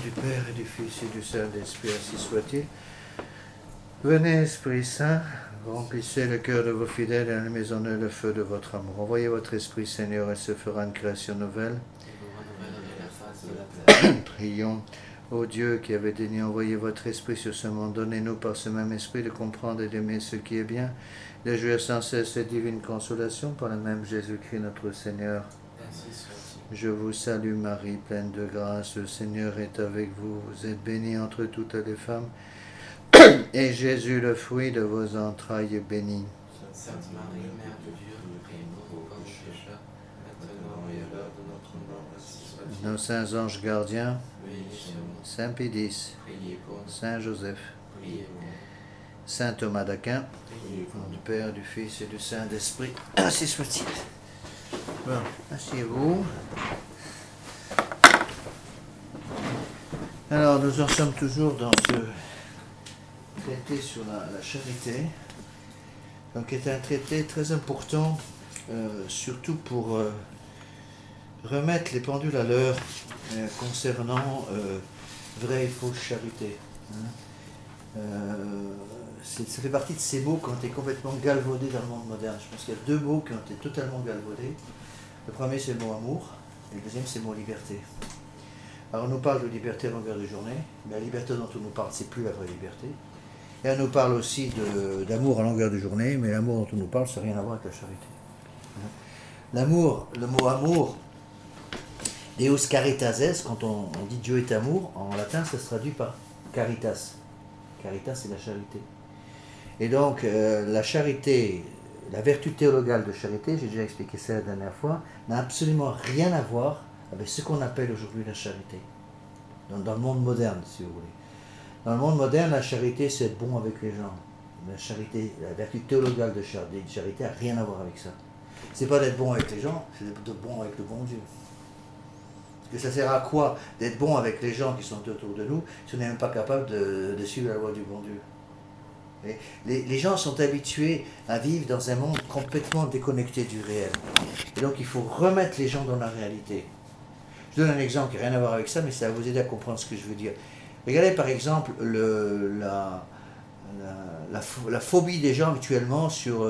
du Père et du Fils et du Saint-Esprit, ainsi soit-il. Venez, Esprit Saint, remplissez le cœur de vos fidèles et allumez en eux le feu de votre amour. Envoyez votre Esprit, Seigneur, et se fera une création nouvelle. Prions. Ô Dieu qui avez daigné envoyer votre Esprit sur ce monde, donnez-nous par ce même Esprit de comprendre et d'aimer ce qui est bien, de jouir sans cesse cette divine consolation par le même Jésus-Christ notre Seigneur. Je vous salue Marie, pleine de grâce, le Seigneur est avec vous. Vous êtes bénie entre toutes les femmes, et Jésus, le fruit de vos entrailles, est béni. Sainte Marie, Mère de Dieu, priez pour nous pauvres pécheurs, maintenant et à l'heure de notre mort, ainsi soit-il. Nos saints anges gardiens, Veillez sur nous, Saint Pédis, priez pour nous, Saint Joseph, priez pour nous, Saint Thomas d'Aquin, priez pour au nom nous. du Père, du Fils et du Saint-Esprit, ainsi soit-il. Bon, asseyez-vous. Alors, nous en sommes toujours dans ce traité sur la charité, donc qui est un traité très important, surtout pour remettre les pendules à l'heure concernant vraie et fausse charité. Hein. Ça fait partie de ces mots qui ont été complètement galvaudés dans le monde moderne. Je pense qu'il y a deux mots qui ont été totalement galvaudés. Le premier, c'est le mot amour, et le deuxième, c'est le mot liberté. Alors, on nous parle de liberté à longueur de journée, mais la liberté dont on nous parle, c'est plus la vraie liberté. Et on nous parle aussi d'amour à longueur de journée, mais l'amour dont on nous parle, ça n'a rien à voir avec la charité. L'amour, le mot amour, Deus caritas est, quand on dit Dieu est amour, en latin, ça se traduit par caritas. Caritas, c'est la charité. Et donc, la charité, la vertu théologale de charité, j'ai déjà expliqué ça la dernière fois, n'a absolument rien à voir avec ce qu'on appelle aujourd'hui la charité. Dans le monde moderne, si vous voulez. Dans le monde moderne, la charité, c'est être bon avec les gens. La charité, la vertu théologale de charité n'a rien à voir avec ça. C'est pas d'être bon avec les gens, c'est d'être bon avec le bon Dieu. Parce que ça sert à quoi d'être bon avec les gens qui sont autour de nous si on n'est même pas capable de suivre la loi du bon Dieu? Les gens sont habitués à vivre dans un monde complètement déconnecté du réel. Et donc il faut remettre les gens dans la réalité. Je donne un exemple qui n'a rien à voir avec ça, mais ça va vous aider à comprendre ce que je veux dire. Regardez par exemple la phobie des gens actuellement sur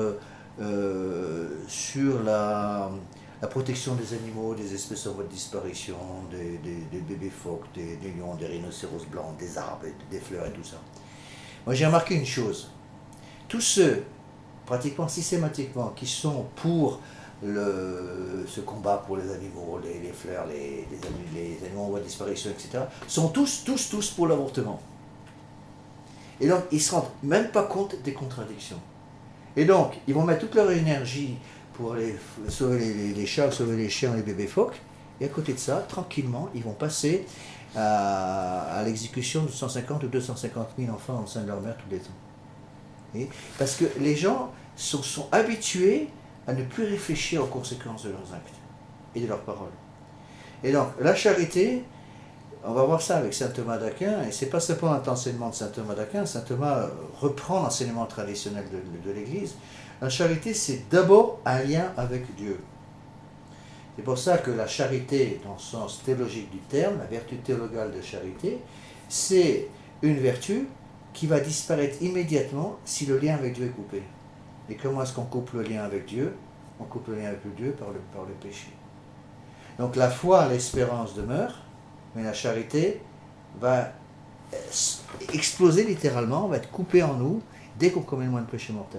la protection des animaux, des espèces en voie de disparition, des bébés phoques, des lions, des rhinocéros blancs, des arbres, des fleurs et tout ça. Moi j'ai remarqué une chose, tous ceux, pratiquement systématiquement, qui sont pour ce combat pour les animaux, les fleurs, les animaux en voie de disparition, etc., sont tous pour l'avortement. Et donc ils ne se rendent même pas compte des contradictions. Et donc ils vont mettre toute leur énergie pour aller sauver les chats, sauver les chiens, les bébés phoques, et à côté de ça, tranquillement, ils vont passer à l'exécution de 150 ou 250 000 enfants au sein de leur mère tous les ans. Et parce que les gens sont habitués à ne plus réfléchir aux conséquences de leurs actes et de leurs paroles. Et donc, la charité, on va voir ça avec saint Thomas d'Aquin, et c'est pas simplement un enseignement de saint Thomas d'Aquin, saint Thomas reprend l'enseignement traditionnel de l'Église. La charité, c'est d'abord un lien avec Dieu. C'est pour ça que la charité, dans le sens théologique du terme, la vertu théologale de charité, c'est une vertu qui va disparaître immédiatement si le lien avec Dieu est coupé. Et comment est-ce qu'on coupe le lien avec Dieu? On coupe le lien avec Dieu par le péché. Donc la foi, l'espérance demeure, mais la charité va exploser littéralement, va être coupée en nous dès qu'on commet le moindre péché mortel.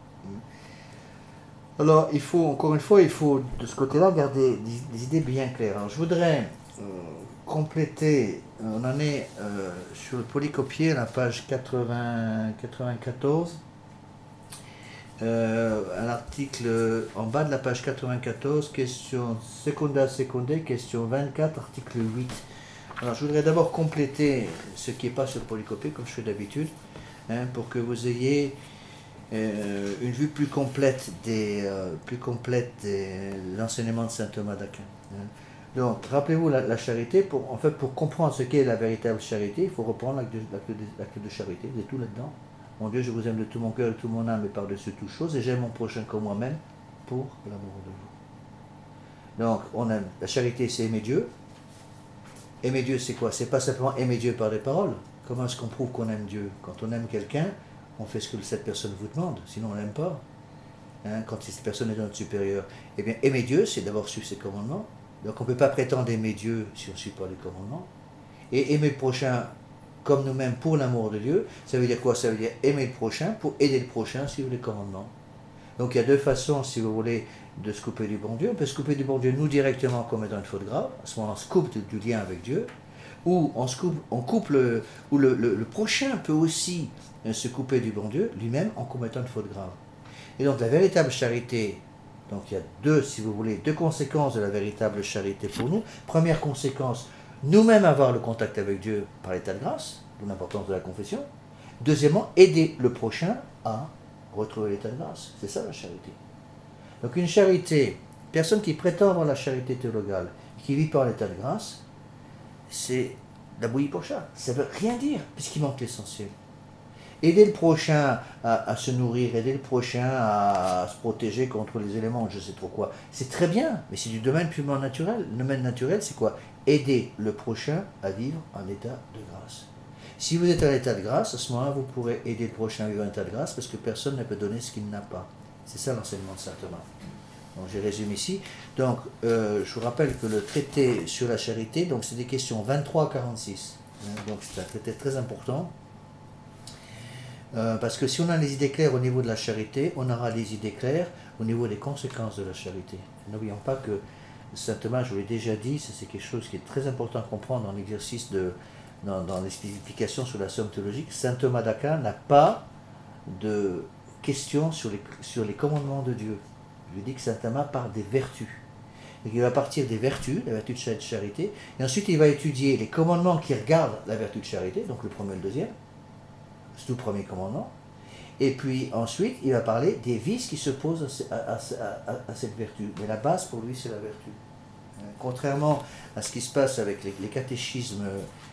Alors, encore une fois, il faut de ce côté-là garder des idées bien claires. Alors, je voudrais compléter, on en est sur le polycopier, la page 94, un article en bas de la page 94, question secunda, question 24, article 8. Alors, je voudrais d'abord compléter ce qui n'est pas sur le polycopier, comme je fais d'habitude, pour que vous ayez une vue plus complète de l'enseignement de saint Thomas d'Aquin. Donc, rappelez-vous la charité, pour comprendre ce qu'est la véritable charité, il faut reprendre l'acte de charité, vous êtes tout là-dedans. Mon Dieu, je vous aime de tout mon cœur, de toute mon âme et par-dessus toute chose, et j'aime mon prochain comme moi-même pour l'amour de vous. Donc, on aime. La charité, c'est aimer Dieu, Aimer Dieu, c'est quoi? C'est pas simplement aimer Dieu par des paroles. Comment est-ce qu'on prouve qu'on aime Dieu? Quand on aime quelqu'un, on fait ce que cette personne vous demande, sinon on l'aime pas. Hein, quand cette personne est notre supérieur. Eh bien, aimer Dieu, c'est d'abord suivre ses commandements. Donc on ne peut pas prétendre aimer Dieu si on ne suit pas les commandements. Et aimer le prochain comme nous-mêmes pour l'amour de Dieu, ça veut dire quoi? Ça veut dire aimer le prochain pour aider le prochain à suivre les commandements. Donc il y a deux façons, si vous voulez, de se couper du bon Dieu. On peut se couper du bon Dieu, nous, directement, comme étant une faute grave. À ce moment-là, on se coupe du lien avec Dieu. Ou le prochain peut aussi se couper du bon Dieu, lui-même, en commettant une faute grave. Et donc la véritable charité, donc il y a deux conséquences de la véritable charité pour nous. Première conséquence, nous-mêmes avoir le contact avec Dieu par l'état de grâce, d'où l'importance de la confession. Deuxièmement, aider le prochain à retrouver l'état de grâce. C'est ça la charité. Donc une charité, personne qui prétend avoir la charité théologale, qui vit par l'état de grâce, c'est la bouillie pour chat. Ça ne veut rien dire, puisqu'il manque l'essentiel. Aider le prochain à se nourrir, aider le prochain à se protéger contre les éléments, je ne sais trop quoi, c'est très bien, mais c'est du domaine purement naturel. Le domaine naturel, c'est quoi? Aider le prochain à vivre en état de grâce. Si vous êtes en état de grâce, à ce moment-là, vous pourrez aider le prochain à vivre en état de grâce, parce que personne ne peut donner ce qu'il n'a pas. C'est ça l'enseignement de saint Thomas. Donc je résume ici. Donc je vous rappelle que le traité sur la charité, donc c'est des questions 23 à 46. Donc c'est un traité très important. Parce que si on a les idées claires au niveau de la charité, on aura les idées claires au niveau des conséquences de la charité. N'oublions pas que saint Thomas, je vous l'ai déjà dit, c'est quelque chose qui est très important à comprendre dans l'exercice dans l'explication sur la somme théologique. Saint Thomas d'Aquin n'a pas de questions sur les commandements de Dieu. Je lui dis que saint Thomas parle des vertus. Donc il va partir des vertus, la vertu de charité, et ensuite il va étudier les commandements qui regardent la vertu de charité, donc le premier et le deuxième. C'est tout le premier commandement. Et puis ensuite, il va parler des vices qui s'opposent à cette vertu. Mais la base pour lui, c'est la vertu. Contrairement à ce qui se passe avec les catéchismes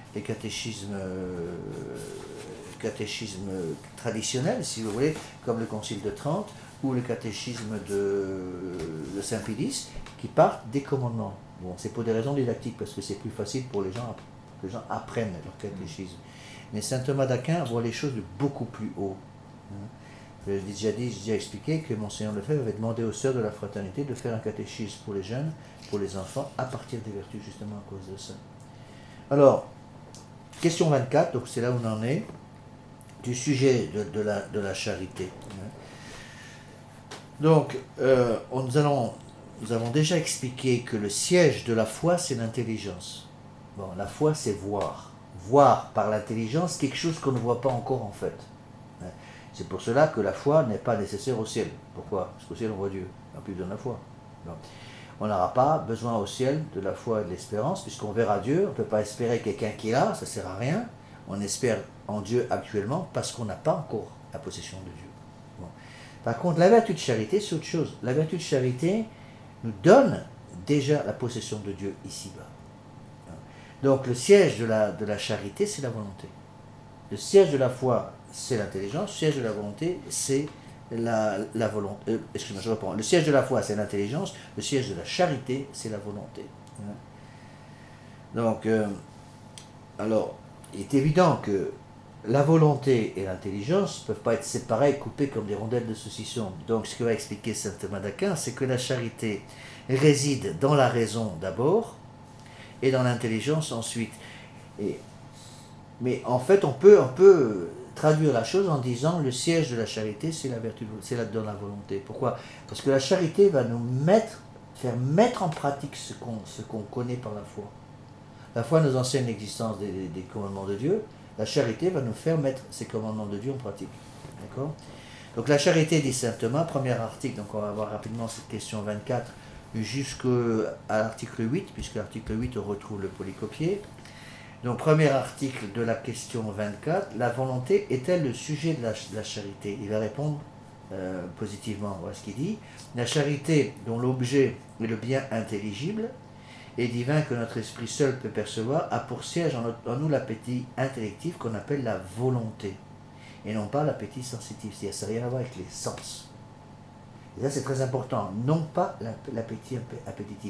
traditionnels, si vous voulez, comme le Concile de Trente ou le catéchisme de Saint Pédis, qui partent des commandements. Bon, c'est pour des raisons didactiques, parce que c'est plus facile pour les gens que les gens apprennent leur catéchisme. Mais saint Thomas d'Aquin voit les choses de beaucoup plus haut. J'ai déjà expliqué que Monseigneur Lefebvre avait demandé aux sœurs de la fraternité de faire un catéchisme pour les jeunes, pour les enfants, à partir des vertus, justement à cause de ça. Alors, question 24, donc c'est là où on en est, du sujet de la charité. Donc, nous avons déjà expliqué que le siège de la foi, c'est l'intelligence. Bon, la foi, c'est voir. Voir par l'intelligence quelque chose qu'on ne voit pas encore en fait. C'est pour cela que la foi n'est pas nécessaire au ciel. Pourquoi? Parce qu'au ciel on voit Dieu, en plus de la foi. Donc, on n'aura pas besoin au ciel de la foi et de l'espérance, puisqu'on verra Dieu. On ne peut pas espérer quelqu'un qui est là, ça ne sert à rien. On espère en Dieu actuellement parce qu'on n'a pas encore la possession de Dieu. Bon. Par contre, la vertu de charité, c'est autre chose. La vertu de charité nous donne déjà la possession de Dieu ici-bas. Donc le siège de la charité, c'est la volonté. Le siège de la foi, c'est l'intelligence. Le siège de la volonté, c'est la volonté. Excusez-moi, je reprends. Le siège de la foi, c'est l'intelligence. Le siège de la charité, c'est la volonté. Donc, alors, il est évident que la volonté et l'intelligence ne peuvent pas être séparées, coupées comme des rondelles de saucisson. Donc, ce que va expliquer saint Thomas d'Aquin, c'est que la charité réside dans la raison d'abord, et dans l'intelligence ensuite. Mais en fait, on peut traduire la chose en disant le siège de la charité, c'est la vertu, c'est dans la volonté. Pourquoi? Parce que la charité va nous faire mettre en pratique ce qu'on connaît par la foi. La foi nous enseigne l'existence des commandements de Dieu. La charité va nous faire mettre ces commandements de Dieu en pratique. D'accord? Donc la charité, dit saint Thomas, premier article, donc on va voir rapidement cette question 24, jusqu'à l'article 8, puisque l'article 8 on retrouve le polycopié. Donc premier article de la question 24, la volonté est-elle le sujet de la charité? Il va répondre positivement. Voilà ce qu'il dit. La charité dont l'objet est le bien intelligible et divin que notre esprit seul peut percevoir a pour siège en nous l'appétit intellectif qu'on appelle la volonté et non pas l'appétit sensitif. C'est-à-dire ça n'a rien à voir avec les sens. Et ça, c'est très important. Non pas l'appétit appétitif.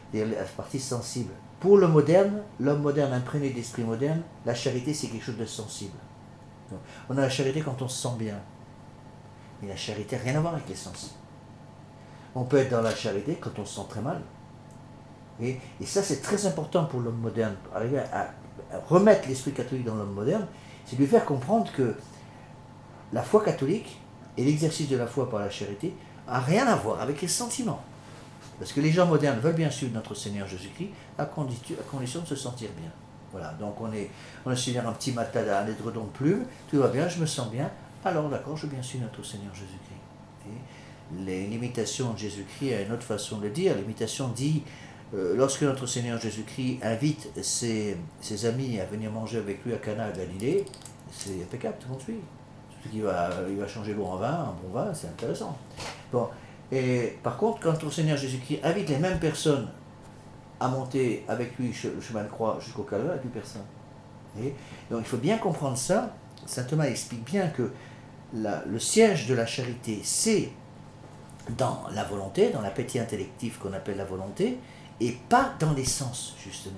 c'est-à-dire la partie sensible. Pour le moderne, l'homme moderne imprégné d'esprit moderne, la charité c'est quelque chose de sensible. Donc, on a la charité quand on se sent bien. Mais la charité n'a rien à voir avec les sens. On peut être dans la charité quand on se sent très mal. Et ça c'est très important pour l'homme moderne. Arriver à remettre l'esprit catholique dans l'homme moderne, c'est lui faire comprendre que la foi catholique et l'exercice de la foi par la charité n'a rien à voir avec les sentiments. Parce que les gens modernes veulent bien suivre notre Seigneur Jésus-Christ à condition de se sentir bien. Voilà, donc on est sur un petit matelas, un édredon de plume, tout va bien, je me sens bien, alors d'accord, je veux bien suivre notre Seigneur Jésus-Christ. L'imitation de Jésus-Christ a une autre façon de le dire. L'imitation dit, lorsque notre Seigneur Jésus-Christ invite ses amis à venir manger avec lui à Cana de Galilée, c'est impeccable, tout le monde suit. Il va changer l'eau en vin, un bon vin, c'est intéressant. Bon. Et par contre, quand le Seigneur Jésus-Christ invite les mêmes personnes à monter avec lui le chemin de croix jusqu'au Calvaire, il n'y a plus personne. Et donc il faut bien comprendre ça. Saint Thomas explique bien que le siège de la charité, c'est dans la volonté, dans l'appétit intellectif qu'on appelle la volonté, et pas dans les sens, justement.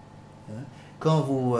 Quand vous,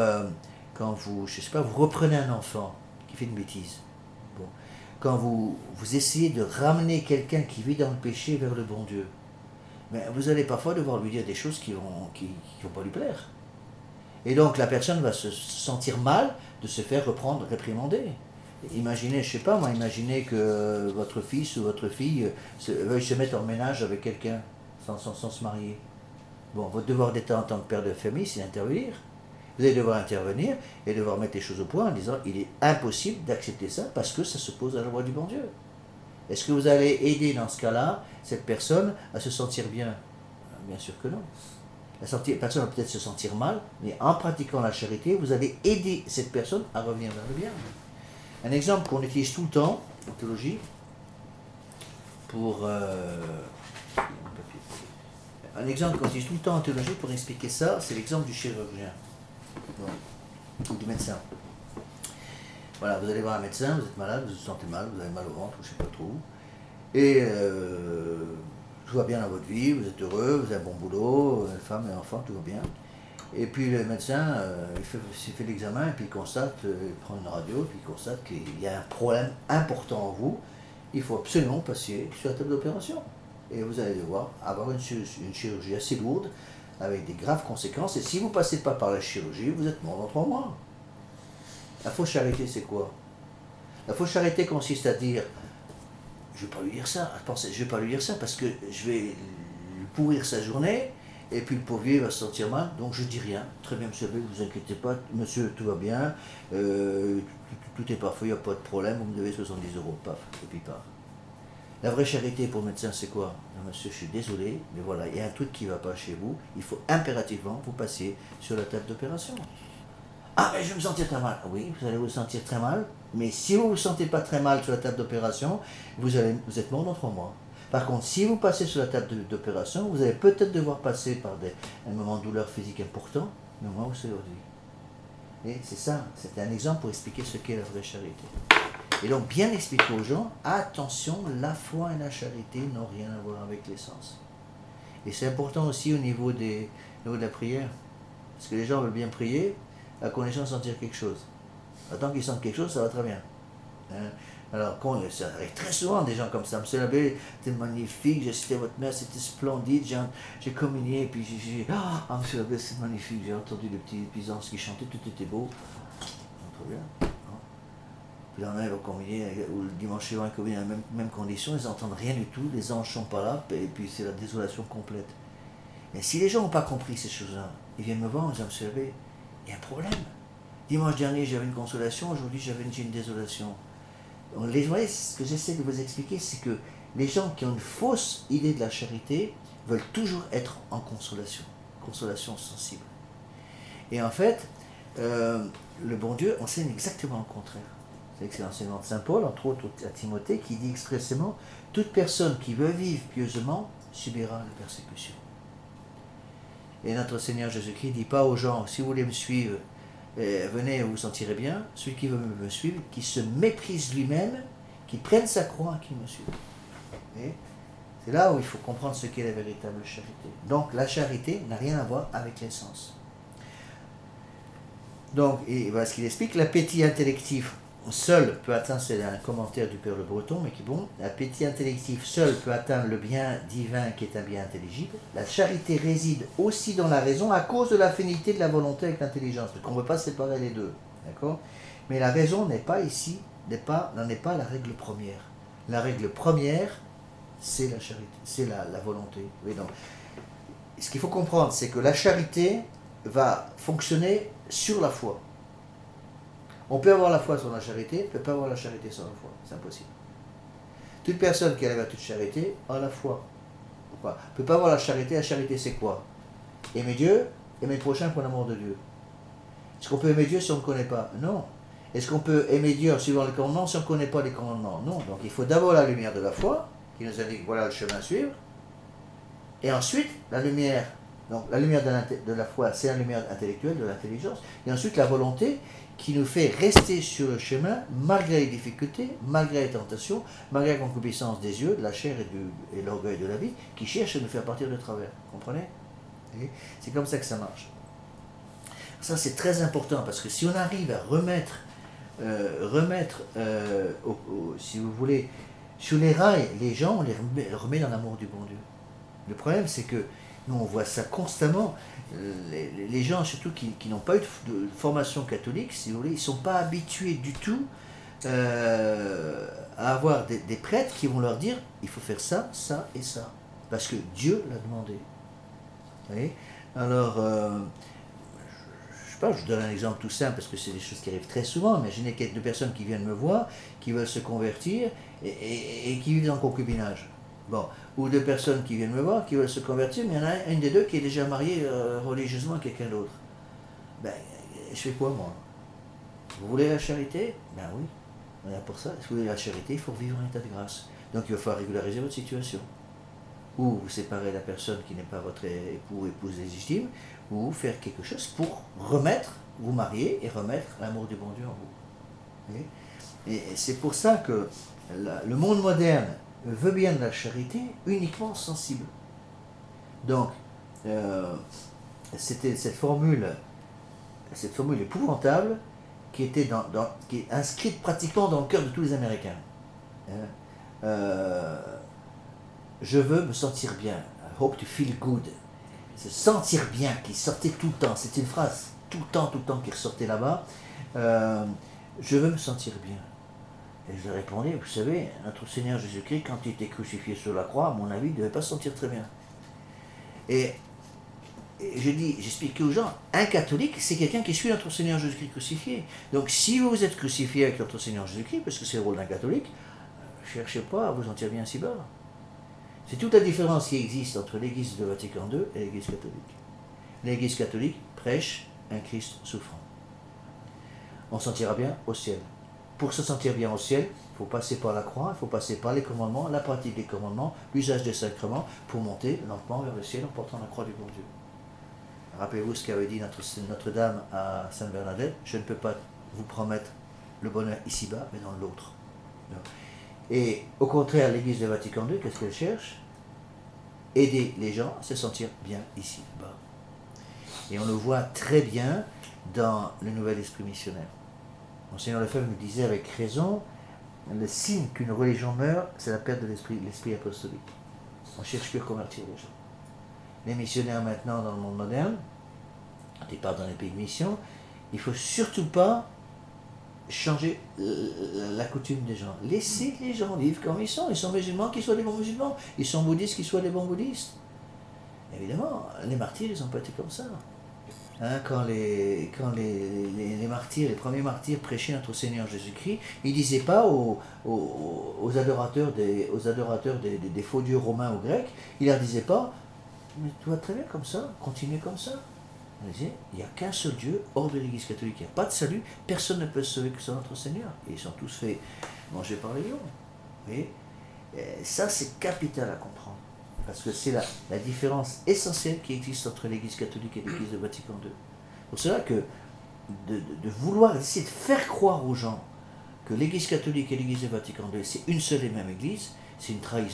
je sais pas, vous reprenez un enfant qui fait une bêtise, bon, quand vous essayez de ramener quelqu'un qui vit dans le péché vers le bon Dieu, mais vous allez parfois devoir lui dire des choses qui vont pas lui plaire. Et donc la personne va se sentir mal de se faire reprendre, réprimander. Imaginez, je sais pas moi, imaginez que votre fils ou votre fille veuille se mettre en ménage avec quelqu'un sans se marier. Bon, votre devoir d'État en tant que père de famille, c'est d'intervenir. Vous allez devoir intervenir et devoir mettre les choses au point en disant il est impossible d'accepter ça parce que ça s'oppose à la loi du bon Dieu. Est-ce que vous allez aider dans ce cas-là cette personne à se sentir bien? Bien sûr que non. La personne va peut-être se sentir mal, mais en pratiquant la charité, vous allez aider cette personne à revenir vers le bien. Un exemple qu'on utilise tout le temps en théologie pour un exemple qu'on utilise tout le temps en théologie pour expliquer ça, c'est l'exemple du chirurgien. Bon, du médecin. Voilà, vous allez voir un médecin, vous êtes malade, vous vous sentez mal, vous avez mal au ventre, ou je ne sais pas trop. Et tout va bien dans votre vie, vous êtes heureux, vous avez un bon boulot, femme et enfant, tout va bien. Et puis le médecin, il fait l'examen et puis il constate, il prend une radio, puis il constate qu'il y a un problème important en vous. Il faut absolument passer sur la table d'opération. Et vous allez devoir avoir une chirurgie assez lourde, avec des graves conséquences. Et si vous ne passez pas par la chirurgie, vous êtes mort dans 3 mois. La fausse charité, c'est quoi? La fausse charité consiste à dire, je ne vais pas lui dire ça, je vais pas lui dire ça parce que je vais lui pourrir sa journée, et puis le pauvre vieux va se sentir mal, donc je ne dis rien. Très bien, monsieur, ne vous inquiétez pas, monsieur, tout va bien, tout est parfait, il n'y a pas de problème, vous me devez 70 €, paf, et puis paf. La vraie charité pour le médecin, c'est quoi? Non, monsieur, je suis désolé, mais voilà, il y a un truc qui ne va pas chez vous, il faut impérativement vous passer sur la table d'opération. Ah, mais je vais me sentir très mal. Oui, vous allez vous sentir très mal, mais si vous ne vous sentez pas très mal sur la table d'opération, vous êtes mort dans 3 mois. Par contre, si vous passez sur la table d'opération, vous allez peut-être devoir passer par un moment de douleur physique important, mais au moins vous savez votre vie. Et c'est ça, c'était un exemple pour expliquer ce qu'est la vraie charité. Et donc, bien expliquer aux gens, attention, la foi et la charité n'ont rien à voir avec les sens. Et c'est important aussi au niveau de la prière, parce que les gens veulent bien prier, à condition de sentir quelque chose. Tant qu'ils sentent quelque chose, ça va très bien. Hein? Alors, ça arrive très souvent des gens comme ça. Monsieur l'abbé, c'était magnifique, j'ai assisté à votre messe, c'était splendide, j'ai communié, puis ah, monsieur l'abbé, c'est magnifique, j'ai entendu les petits anges qui chantaient, tout était beau. Très bien. Puis là, ils vont communier, ou le dimanche suivant, ils communient dans les mêmes conditions, ils n'entendent rien du tout, les anges ne sont pas là, et puis c'est la désolation complète. Mais si les gens n'ont pas compris ces choses-là, ils viennent me voir en disant, monsieur l'abbé, il y a un problème. Dimanche dernier, j'avais une consolation, aujourd'hui, j'ai une désolation. Donc, vous voyez, ce que j'essaie de vous expliquer, c'est que les gens qui ont une fausse idée de la charité veulent toujours être en consolation sensible. Et en fait, le bon Dieu enseigne exactement le contraire. C'est l'enseignement de Saint Paul, entre autres à Timothée, qui dit expressément « Toute personne qui veut vivre pieusement subira la persécution ». Et notre Seigneur Jésus-Christ ne dit pas aux gens « Si vous voulez me suivre, venez, vous vous sentirez bien. Celui qui veut me suivre, qui se méprise lui-même, qui prenne sa croix, qui me suive. » C'est là où il faut comprendre ce qu'est la véritable charité. Donc la charité n'a rien à voir avec l'essence. Donc, et voilà ce qu'il explique, l'appétit intellectif seul peut atteindre, c'est un commentaire du Père Le Breton, mais qui est bon, l'appétit intellectif seul peut atteindre le bien divin qui est un bien intelligible. La charité réside aussi dans la raison à cause de l'affinité de la volonté avec l'intelligence. Donc on ne peut pas séparer les deux, d'accord? Mais la raison n'est pas ici, n'en est pas la règle première. La règle première, c'est la charité, c'est la volonté. Oui, donc, ce qu'il faut comprendre, c'est que la charité va fonctionner sur la foi. On peut avoir la foi sans la charité, on ne peut pas avoir la charité sans la foi. C'est impossible. Toute personne qui a la vertu de charité a la foi. On ne peut pas avoir la charité c'est quoi? Aimer Dieu, aimer le prochain pour l'amour de Dieu. Est-ce qu'on peut aimer Dieu si on ne le connaît pas? Non. Est-ce qu'on peut aimer Dieu en suivant les commandements si on ne connaît pas les commandements? Non. Donc il faut d'abord la lumière de la foi, qui nous indique voilà le chemin à suivre. Et ensuite, la lumière. Donc la lumière de la foi, c'est la lumière intellectuelle, de l'intelligence. Et ensuite, la volonté qui nous fait rester sur le chemin malgré les difficultés, malgré les tentations, malgré la concupiscence des yeux, de la chair et l'orgueil de la vie, qui cherche à nous faire partir de travers. Vous comprenez? C'est comme ça que ça marche. Ça, c'est très important, parce que si on arrive à remettre si vous voulez, sur les rails, les gens, on les remet dans l'amour du bon Dieu. Le problème, c'est que nous, on voit ça constamment. Les gens, surtout qui n'ont pas eu de formation catholique, si vous voulez, ils ne sont pas habitués du tout à avoir des prêtres qui vont leur dire il faut faire ça, ça et ça. Parce que Dieu l'a demandé. Vous voyez? Alors, je vous donne un exemple tout simple parce que c'est des choses qui arrivent très souvent. Imaginez qu'il y a deux personnes qui viennent me voir, qui veulent se convertir et qui vivent dans le concubinage. Bon, ou deux personnes qui viennent me voir, qui veulent se convertir, mais il y en a une des deux qui est déjà mariée religieusement à quelqu'un d'autre. Ben, je fais quoi moi? Vous voulez la charité? Ben oui, on est là pour ça. Si vous voulez la charité, il faut vivre en état de grâce. Donc il va falloir régulariser votre situation. Ou vous séparer la personne qui n'est pas votre époux ou épouse légitime, ou faire quelque chose pour remettre, vous marier et remettre l'amour du bon Dieu en vous. Et c'est pour ça que le monde moderne veut bien de la charité uniquement sensible. Donc, c'était cette formule épouvantable qui est inscrite pratiquement dans le cœur de tous les Américains. Je veux me sentir bien. I hope to feel good. Se sentir bien, qui sortait tout le temps. C'est une phrase tout le temps qui ressortait là-bas. Je veux me sentir bien. Et je répondais, vous savez, notre Seigneur Jésus-Christ, quand il était crucifié sur la croix, à mon avis, il ne devait pas se sentir très bien. Et j'expliquais aux gens, un catholique, c'est quelqu'un qui suit notre Seigneur Jésus-Christ crucifié. Donc si vous êtes crucifié avec notre Seigneur Jésus-Christ, parce que c'est le rôle d'un catholique, ne cherchez pas à vous sentir bien si bas. C'est toute la différence qui existe entre l'Église de Vatican II et l'Église catholique. L'Église catholique prêche un Christ souffrant. On se sentira bien au ciel. Pour se sentir bien au ciel, il faut passer par la croix, il faut passer par les commandements, la pratique des commandements, l'usage des sacrements, pour monter lentement vers le ciel en portant la croix du bon Dieu. Rappelez-vous ce qu'avait dit Notre-Dame à Sainte Bernadette, je ne peux pas vous promettre le bonheur ici-bas, mais dans l'autre. Et au contraire, l'Église de Vatican II, qu'est-ce qu'elle cherche? Aider les gens à se sentir bien ici-bas. Et on le voit très bien dans le Nouvel Esprit Missionnaire. Monseigneur Lefebvre nous disait avec raison, le signe qu'une religion meurt, c'est la perte de l'esprit apostolique. On cherche plus à convertir les gens. Les missionnaires maintenant dans le monde moderne, quand ils partent dans les pays de mission, il ne faut surtout pas changer la coutume des gens. Laissez les gens vivre comme ils sont. Ils sont musulmans, qu'ils soient des bons musulmans. Ils sont bouddhistes, qu'ils soient des bons bouddhistes. Évidemment, les martyrs, ils n'ont pas été comme ça. Quand les martyrs, les premiers martyrs prêchaient notre Seigneur Jésus-Christ, ils ne disaient pas aux adorateurs des faux dieux romains ou grecs, ils ne leur disaient pas « Mais tout va très bien comme ça, continuez comme ça ». On disait « Il n'y a qu'un seul Dieu hors de l'Église catholique, il n'y a pas de salut, personne ne peut se sauver que sur notre Seigneur. » Et ils sont tous fait manger par les lions. Vous voyez ? Ça, c'est capital à comprendre. Parce que c'est la différence essentielle qui existe entre l'Église catholique et l'Église de Vatican II. Pour cela que de vouloir essayer de faire croire aux gens que l'Église catholique et l'Église de Vatican II, c'est une seule et même Église, c'est une trahison.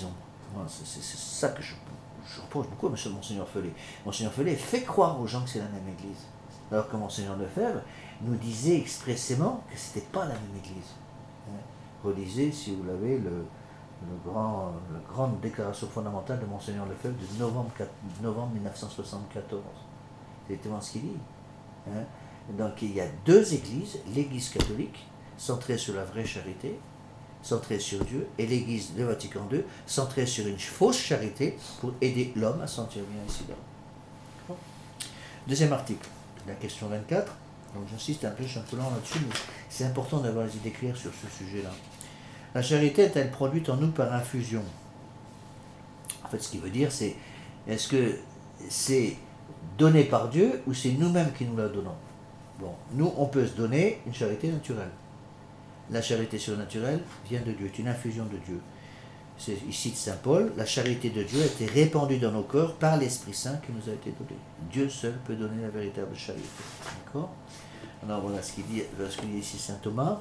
Moi, c'est ça que je reproche beaucoup à Monseigneur Feulé. Monseigneur Feulé fait croire aux gens que c'est la même Église. Alors que Monseigneur Lefebvre nous disait expressément que ce n'était pas la même Église. Relisez, si vous l'avez, la grande déclaration fondamentale de Monseigneur Lefebvre de novembre 1974. C'est exactement ce qu'il dit. Donc il y a deux églises, l'Église catholique, centrée sur la vraie charité, centrée sur Dieu, et l'Église de Vatican II, centrée sur une fausse charité pour aider l'homme à sentir bien ici-bas. Bon. Deuxième article, la question 24. Donc j'insiste un peu, je suis un peu lent là-dessus, mais c'est important d'avoir les idées claires sur ce sujet-là. La charité est-elle produite en nous par infusion? En fait, ce qui veut dire, c'est est-ce que c'est donné par Dieu ou c'est nous-mêmes qui nous la donnons? Bon, nous, on peut se donner une charité naturelle. La charité surnaturelle vient de Dieu, c'est une infusion de Dieu. C'est ici de Saint Paul, la charité de Dieu a été répandue dans nos corps par l'Esprit Saint qui nous a été donné. Dieu seul peut donner la véritable charité. D'accord? Alors voilà ce qu'il dit ici Saint Thomas.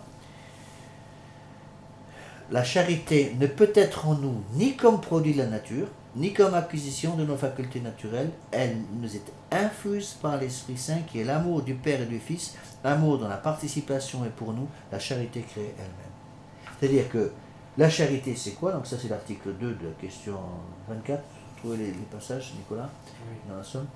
La charité ne peut être en nous ni comme produit de la nature, ni comme acquisition de nos facultés naturelles. Elle nous est infuse par l'Esprit Saint qui est l'amour du Père et du Fils, l'amour dont la participation est pour nous la charité créée elle-même. C'est-à-dire que la charité, c'est quoi? Donc ça, c'est l'article 2 de la question 24. Vous trouvez les passages, Nicolas, dans la Somme.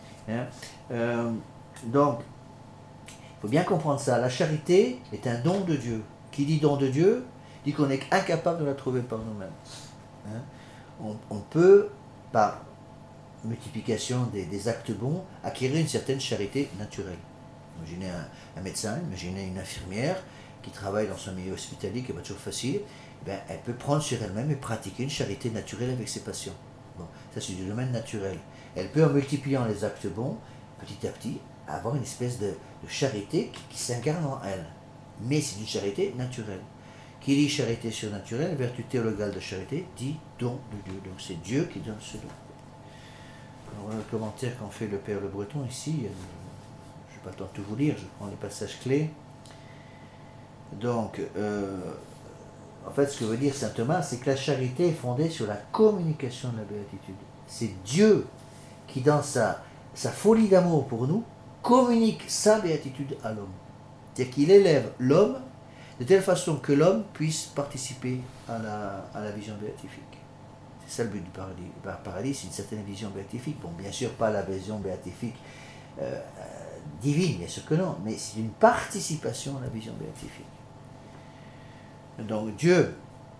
Donc, il faut bien comprendre ça. La charité est un don de Dieu. Qui dit don de Dieu, dit qu'on est incapable de la trouver par nous-mêmes. On peut, par multiplication des actes bons, acquérir une certaine charité naturelle. Imaginez un médecin, imaginez une infirmière qui travaille dans un milieu hospitalier qui n'est pas toujours facile. Elle peut prendre sur elle-même et pratiquer une charité naturelle avec ses patients. Bon, ça c'est du domaine naturel. Elle peut, en multipliant les actes bons, petit à petit, avoir une espèce de charité qui s'incarne en elle. Mais c'est une charité naturelle. Qui dit charité surnaturelle, vertu théologale de charité, dit don de Dieu. Donc c'est Dieu qui donne ce don. Alors voilà le commentaire qu'en fait le Père Le Breton ici. Je n'ai pas le temps de tout vous lire, je prends les passages clés. Donc, en fait, ce que veut dire saint Thomas, c'est que la charité est fondée sur la communication de la béatitude. C'est Dieu qui, dans sa folie d'amour pour nous, communique sa béatitude à l'homme. C'est-à-dire qu'il élève l'homme de telle façon que l'homme puisse participer à la vision béatifique. C'est ça le but du paradis. Le paradis, c'est une certaine vision béatifique. Bon, bien sûr, pas la vision béatifique divine, bien sûr que non, mais c'est une participation à la vision béatifique. Donc Dieu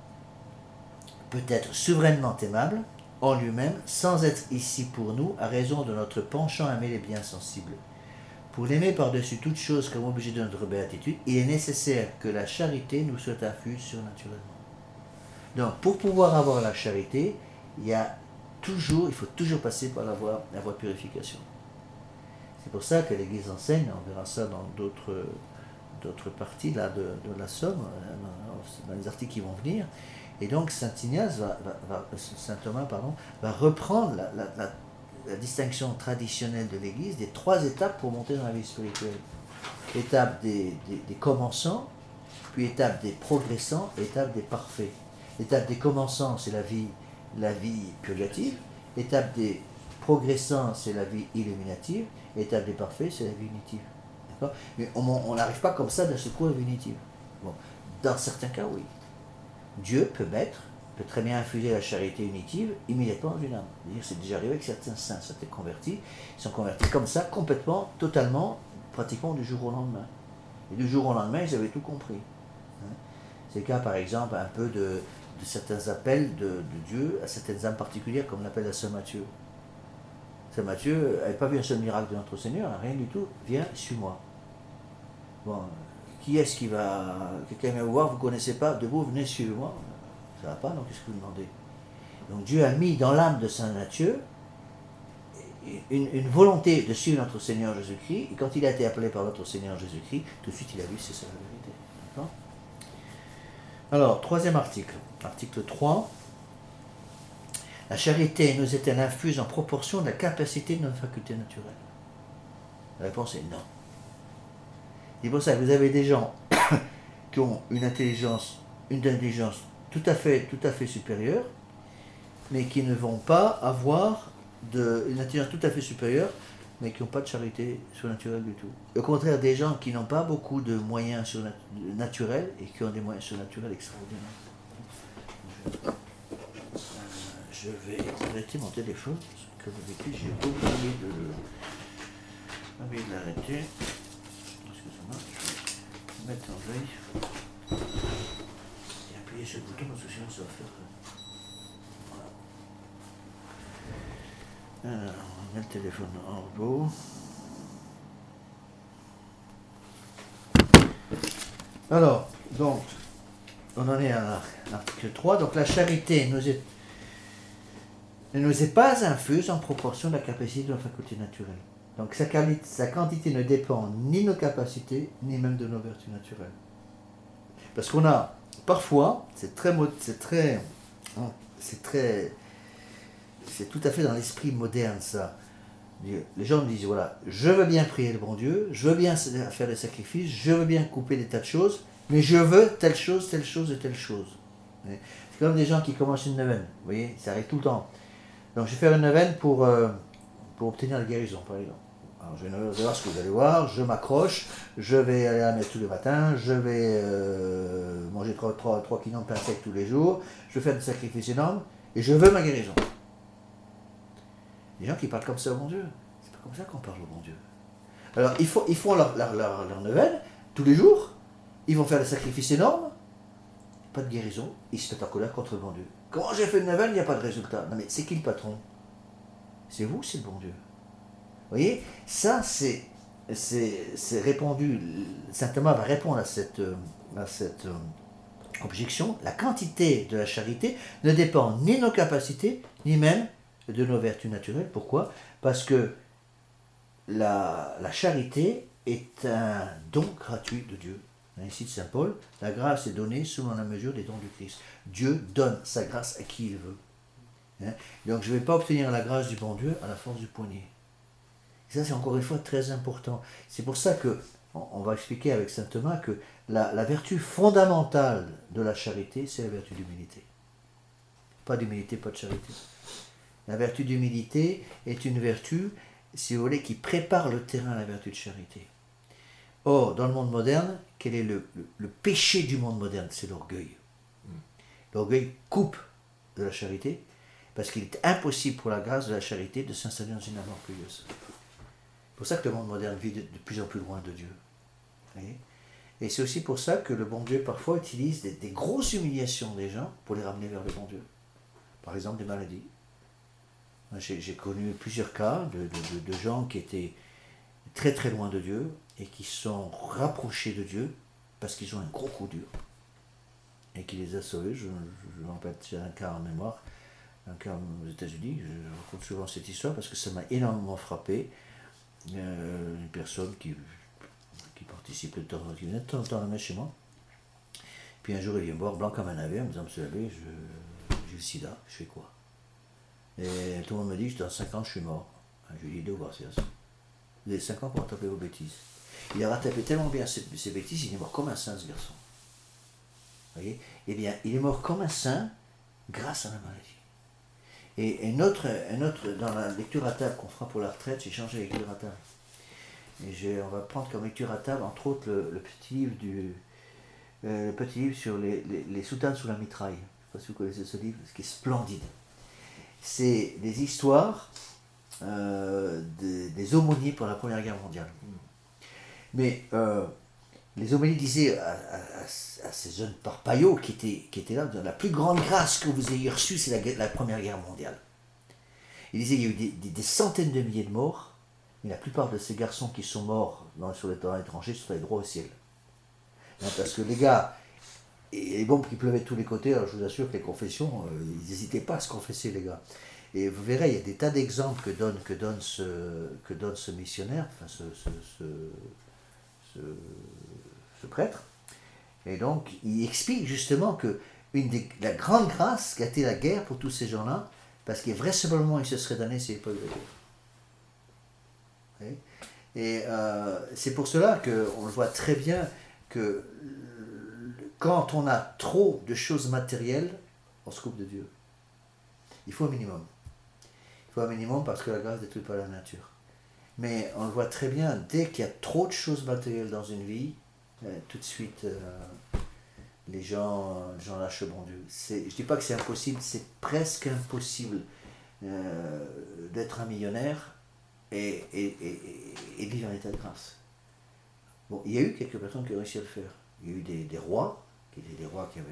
peut être souverainement aimable en lui-même, sans être ici pour nous, à raison de notre penchant à aimer les biens sensibles. Pour l'aimer par-dessus toute chose comme objet de notre béatitude, il est nécessaire que la charité nous soit infuse surnaturellement. Donc, pour pouvoir avoir la charité, il faut toujours passer par la voie de purification. C'est pour ça que l'Église enseigne, on verra ça dans d'autres parties là, de la Somme, dans les articles qui vont venir. Et donc, Saint Ignace Saint Thomas va reprendre la distinction traditionnelle de l'Église des 3 étapes pour monter dans la vie spirituelle. Étape des commençants, puis étape des progressants, et étape des parfaits. L'étape des commençants, c'est la vie purgative. L'étape des progressants, c'est la vie illuminative. L'étape des parfaits, c'est la vie unitive. D'accord ? Mais on n'arrive pas comme ça d'un secours à la vie unitive. Bon. Dans certains cas, oui. Dieu peut très bien infuser la charité unitive immédiatement dans une âme. C'est déjà arrivé avec certains saints, certains convertis. Ils sont convertis comme ça, complètement, totalement, pratiquement du jour au lendemain. Et du jour au lendemain, ils avaient tout compris. C'est le cas, par exemple, un peu de certains appels de Dieu à certaines âmes particulières, comme l'appel à Saint Matthieu. Saint Matthieu n'avait pas vu un seul miracle de notre Seigneur, rien du tout. Viens, suis-moi. Bon, qui est-ce qui va... Quelqu'un vient vous voir, vous ne connaissez pas, de vous, venez suivre-moi. Ça ne va pas, donc qu'est-ce que vous demandez? Donc Dieu a mis dans l'âme de Saint Matthieu une volonté de suivre notre Seigneur Jésus-Christ, et quand il a été appelé par notre Seigneur Jésus-Christ, tout de suite il a vu c'est ça la vérité. D'accord? Alors, 3e article, article 3. La charité nous est-elle infuse en proportion de la capacité de notre faculté naturelle? La réponse est non. C'est pour ça que vous avez des gens qui ont une intelligence tout à fait supérieure, mais qui ne vont pas avoir une intelligence tout à fait supérieure, mais qui n'ont pas de charité surnaturelle du tout. Au contraire, des gens qui n'ont pas beaucoup de moyens naturels et qui ont des moyens surnaturels extraordinaires. Je vais arrêter mon téléphone, parce que d'habitude j'ai oublié de l'arrêter. Excusez-moi, je vais mettre en veille et appuyer sur le bouton parce que sinon ça va faire. Voilà. Alors, on met le téléphone en haut. Alors, donc, on en est à l'article 3. Donc, la charité ne nous est pas infuse en proportion de la capacité de nos facultés naturelles. Donc, sa quantité ne dépend ni de nos capacités, ni même de nos vertus naturelles. Parce qu'on a, parfois, c'est tout à fait dans l'esprit moderne, ça. Les gens me disent, voilà, je veux bien prier le bon Dieu, je veux bien faire des sacrifices, je veux bien couper des tas de choses, mais je veux telle chose et telle chose. C'est comme des gens qui commencent une neuvaine, vous voyez, ça arrive tout le temps. Donc je vais faire une neuvaine pour obtenir la guérison, par exemple. Alors je vais voir ce que vous allez voir, je m'accroche, je vais aller à la messe tous les matins, je vais manger 3 kilos de pain sec tous les jours, je vais faire des sacrifices énormes, et je veux ma guérison. Les gens qui parlent comme ça au bon Dieu, c'est pas comme ça qu'on parle au bon Dieu. Alors ils font leur neuvaine tous les jours, ils vont faire des sacrifices énormes, pas de guérison, ils se mettent en colère contre le bon Dieu. Comment j'ai fait une neuvaine, il n'y a pas de résultat. Non mais c'est qui le patron? C'est vous, c'est le bon Dieu. Vous voyez, ça c'est répondu, saint Thomas va répondre à cette objection. La quantité de la charité ne dépend ni de nos capacités, ni même de nos vertus naturelles. Pourquoi? Parce que la charité est un don gratuit de Dieu. Ainsi de saint Paul, la grâce est donnée selon la mesure des dons du Christ. Dieu donne sa grâce à qui il veut. Donc je ne vais pas obtenir la grâce du bon Dieu à la force du poignet. Et ça c'est encore une fois très important. C'est pour ça que on va expliquer avec saint Thomas que la vertu fondamentale de la charité, c'est la vertu d'humilité. Pas d'humilité, pas de charité. La vertu d'humilité est une vertu, si vous voulez, qui prépare le terrain à la vertu de charité. Or, dans le monde moderne, quel est le péché du monde moderne? C'est l'orgueil. L'orgueil coupe de la charité, parce qu'il est impossible pour la grâce de la charité de s'installer dans une âme orgueilleuse. C'est pour ça que le monde moderne vit de plus en plus loin de Dieu. Et c'est aussi pour ça que le bon Dieu parfois utilise des grosses humiliations des gens pour les ramener vers le bon Dieu. Par exemple des maladies. J'ai connu plusieurs cas de gens qui étaient très très loin de Dieu et qui sont rapprochés de Dieu parce qu'ils ont un gros coup dur et qui les a sauvés. Je me rappelle, j'ai un cas en mémoire, un cas aux États-Unis. Je raconte souvent cette histoire parce que ça m'a énormément frappé. Une personne qui participe de temps en temps à la messe chez moi. Puis un jour il vient me voir blanc comme un navet en me disant: Monsieur l'abbé, j'ai le sida, je fais quoi? Et tout le monde me dit: dans 5 ans je suis mort. Je lui dis: voir, c'est ça. Vous avez 5 ans pour rattraper vos bêtises. Il a rattrapé tellement bien ses bêtises, il est mort comme un saint, ce garçon. Vous voyez? Eh bien, il est mort comme un saint grâce à la maladie. Et dans la lecture à table qu'on fera pour la retraite, j'ai changé la lecture à table. Et on va prendre comme lecture à table, entre autres, le petit livre sur les soutanes sous la mitraille. Je ne sais pas si vous connaissez ce livre, ce qui est splendide. C'est des histoires des aumôniers pour la Première Guerre mondiale. Mais les aumôniers disaient à ces jeunes parpaillots qui étaient là: la plus grande grâce que vous ayez reçue, c'est la Première Guerre mondiale. Ils disaient: il y a eu des centaines de milliers de morts, mais la plupart de ces garçons qui sont morts dans les tranchées sont allés droit au ciel. Parce que les gars, et les bombes qui pleuvaient de tous les côtés, alors je vous assure que les confessions, ils n'hésitaient pas à se confesser, les gars. Et vous verrez, il y a des tas d'exemples que donne ce missionnaire, enfin ce prêtre. Et donc, il explique justement que la grande grâce qu'a été la guerre pour tous ces gens-là, parce que vraisemblablement ils se seraient damnés s'il n'y avait pas eu la guerre. Et c'est pour cela qu'on le voit très bien que quand on a trop de choses matérielles, on se coupe de Dieu. Il faut un minimum. Il faut un minimum parce que la grâce ne détruit pas la nature. Mais on le voit très bien, dès qu'il y a trop de choses matérielles dans une vie, tout de suite, les gens lâchent le bon Dieu. Je ne dis pas que c'est impossible, c'est presque impossible d'être un millionnaire et vivre en état de grâce. Bon, il y a eu quelques personnes qui ont réussi à le faire. Il y a eu des rois, qui étaient des rois qui avaient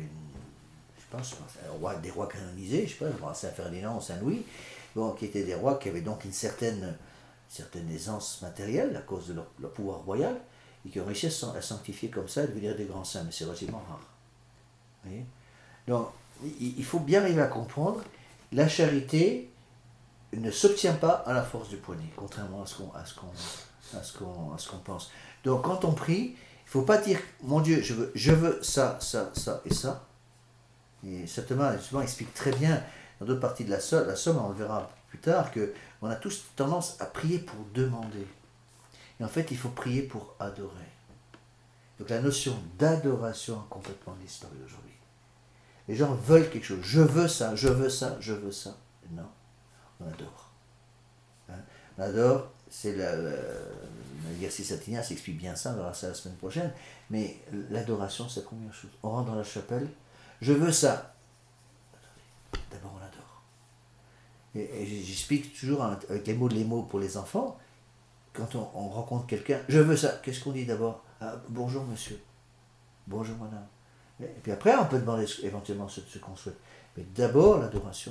des rois canonisés, je ne sais pas, Saint-Ferdinand ou Saint-Louis, bon, qui étaient des rois qui avaient donc une certaine aisance matérielle à cause de leur pouvoir royal, et qui ont réussi à sanctifier comme ça et devenir des grands saints, mais c'est relativement rare. Vous voyez? Donc, il faut bien arriver à comprendre, la charité ne s'obtient pas à la force du poignet, contrairement à ce qu'on pense. Donc, quand on prie, il ne faut pas dire, mon Dieu, je veux ça, ça, ça et ça. Et certainement, justement, explique très bien dans d'autres parties de la Somme, on le verra plus tard, qu'on a tous tendance à prier pour demander. Et en fait, il faut prier pour adorer. Donc la notion d'adoration a complètement disparu aujourd'hui. Les gens veulent quelque chose. Je veux ça, je veux ça, je veux ça. Non, on adore. Hein? On adore, c'est l'exercice satinien, ça explique bien ça, on verra ça la semaine prochaine. Mais l'adoration, c'est la première chose. On rentre dans la chapelle, je veux ça. D'abord, on adore. Et j'explique toujours avec les mots pour les enfants, quand on rencontre quelqu'un, je veux ça, qu'est-ce qu'on dit d'abord? Bonjour monsieur, bonjour madame. Et puis après, on peut demander éventuellement ce qu'on souhaite. Mais d'abord l'adoration,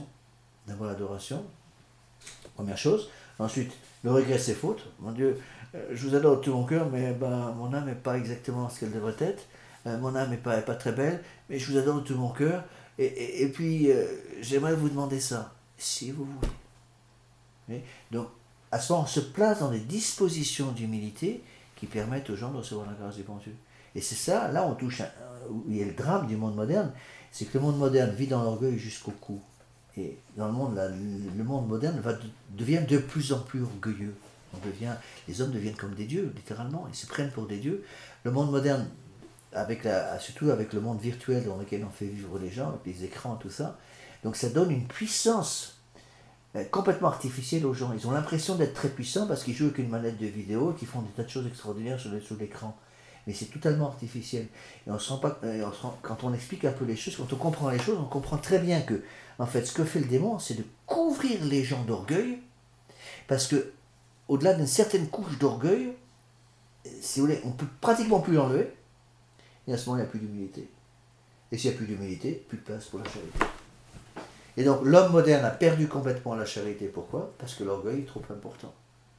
première chose. Ensuite, le regret de ses fautes. Mon Dieu, je vous adore de tout mon cœur, mais mon âme n'est pas exactement ce qu'elle devrait être. Mon âme n'est pas très belle, mais je vous adore de tout mon cœur. Et puis, j'aimerais vous demander ça, si vous voulez. Oui? Donc, à ce moment, on se place dans des dispositions d'humilité qui permettent aux gens de recevoir la grâce du bon Dieu. Et c'est ça, là on touche, où il y a le drame du monde moderne, c'est que le monde moderne vit dans l'orgueil jusqu'au cou. Et dans le monde moderne devient de plus en plus orgueilleux. Les hommes deviennent comme des dieux, littéralement, ils se prennent pour des dieux. Le monde moderne, surtout avec le monde virtuel dans lequel on fait vivre les gens, avec les écrans, tout ça, donc ça donne une puissance complètement artificielle aux gens. Ils ont l'impression d'être très puissants parce qu'ils jouent avec une manette de vidéo et qu'ils font des tas de choses extraordinaires sur l'écran. Mais c'est totalement artificiel. Et quand on explique un peu les choses, quand on comprend les choses, on comprend très bien que, en fait, ce que fait le démon, c'est de couvrir les gens d'orgueil, parce que, au-delà d'une certaine couche d'orgueil, si vous voulez, on ne peut pratiquement plus l'enlever, et à ce moment, il n'y a plus d'humilité. Et s'il n'y a plus d'humilité, plus de place pour la charité. Et donc l'homme moderne a perdu complètement la charité. Pourquoi? Parce que l'orgueil est trop important.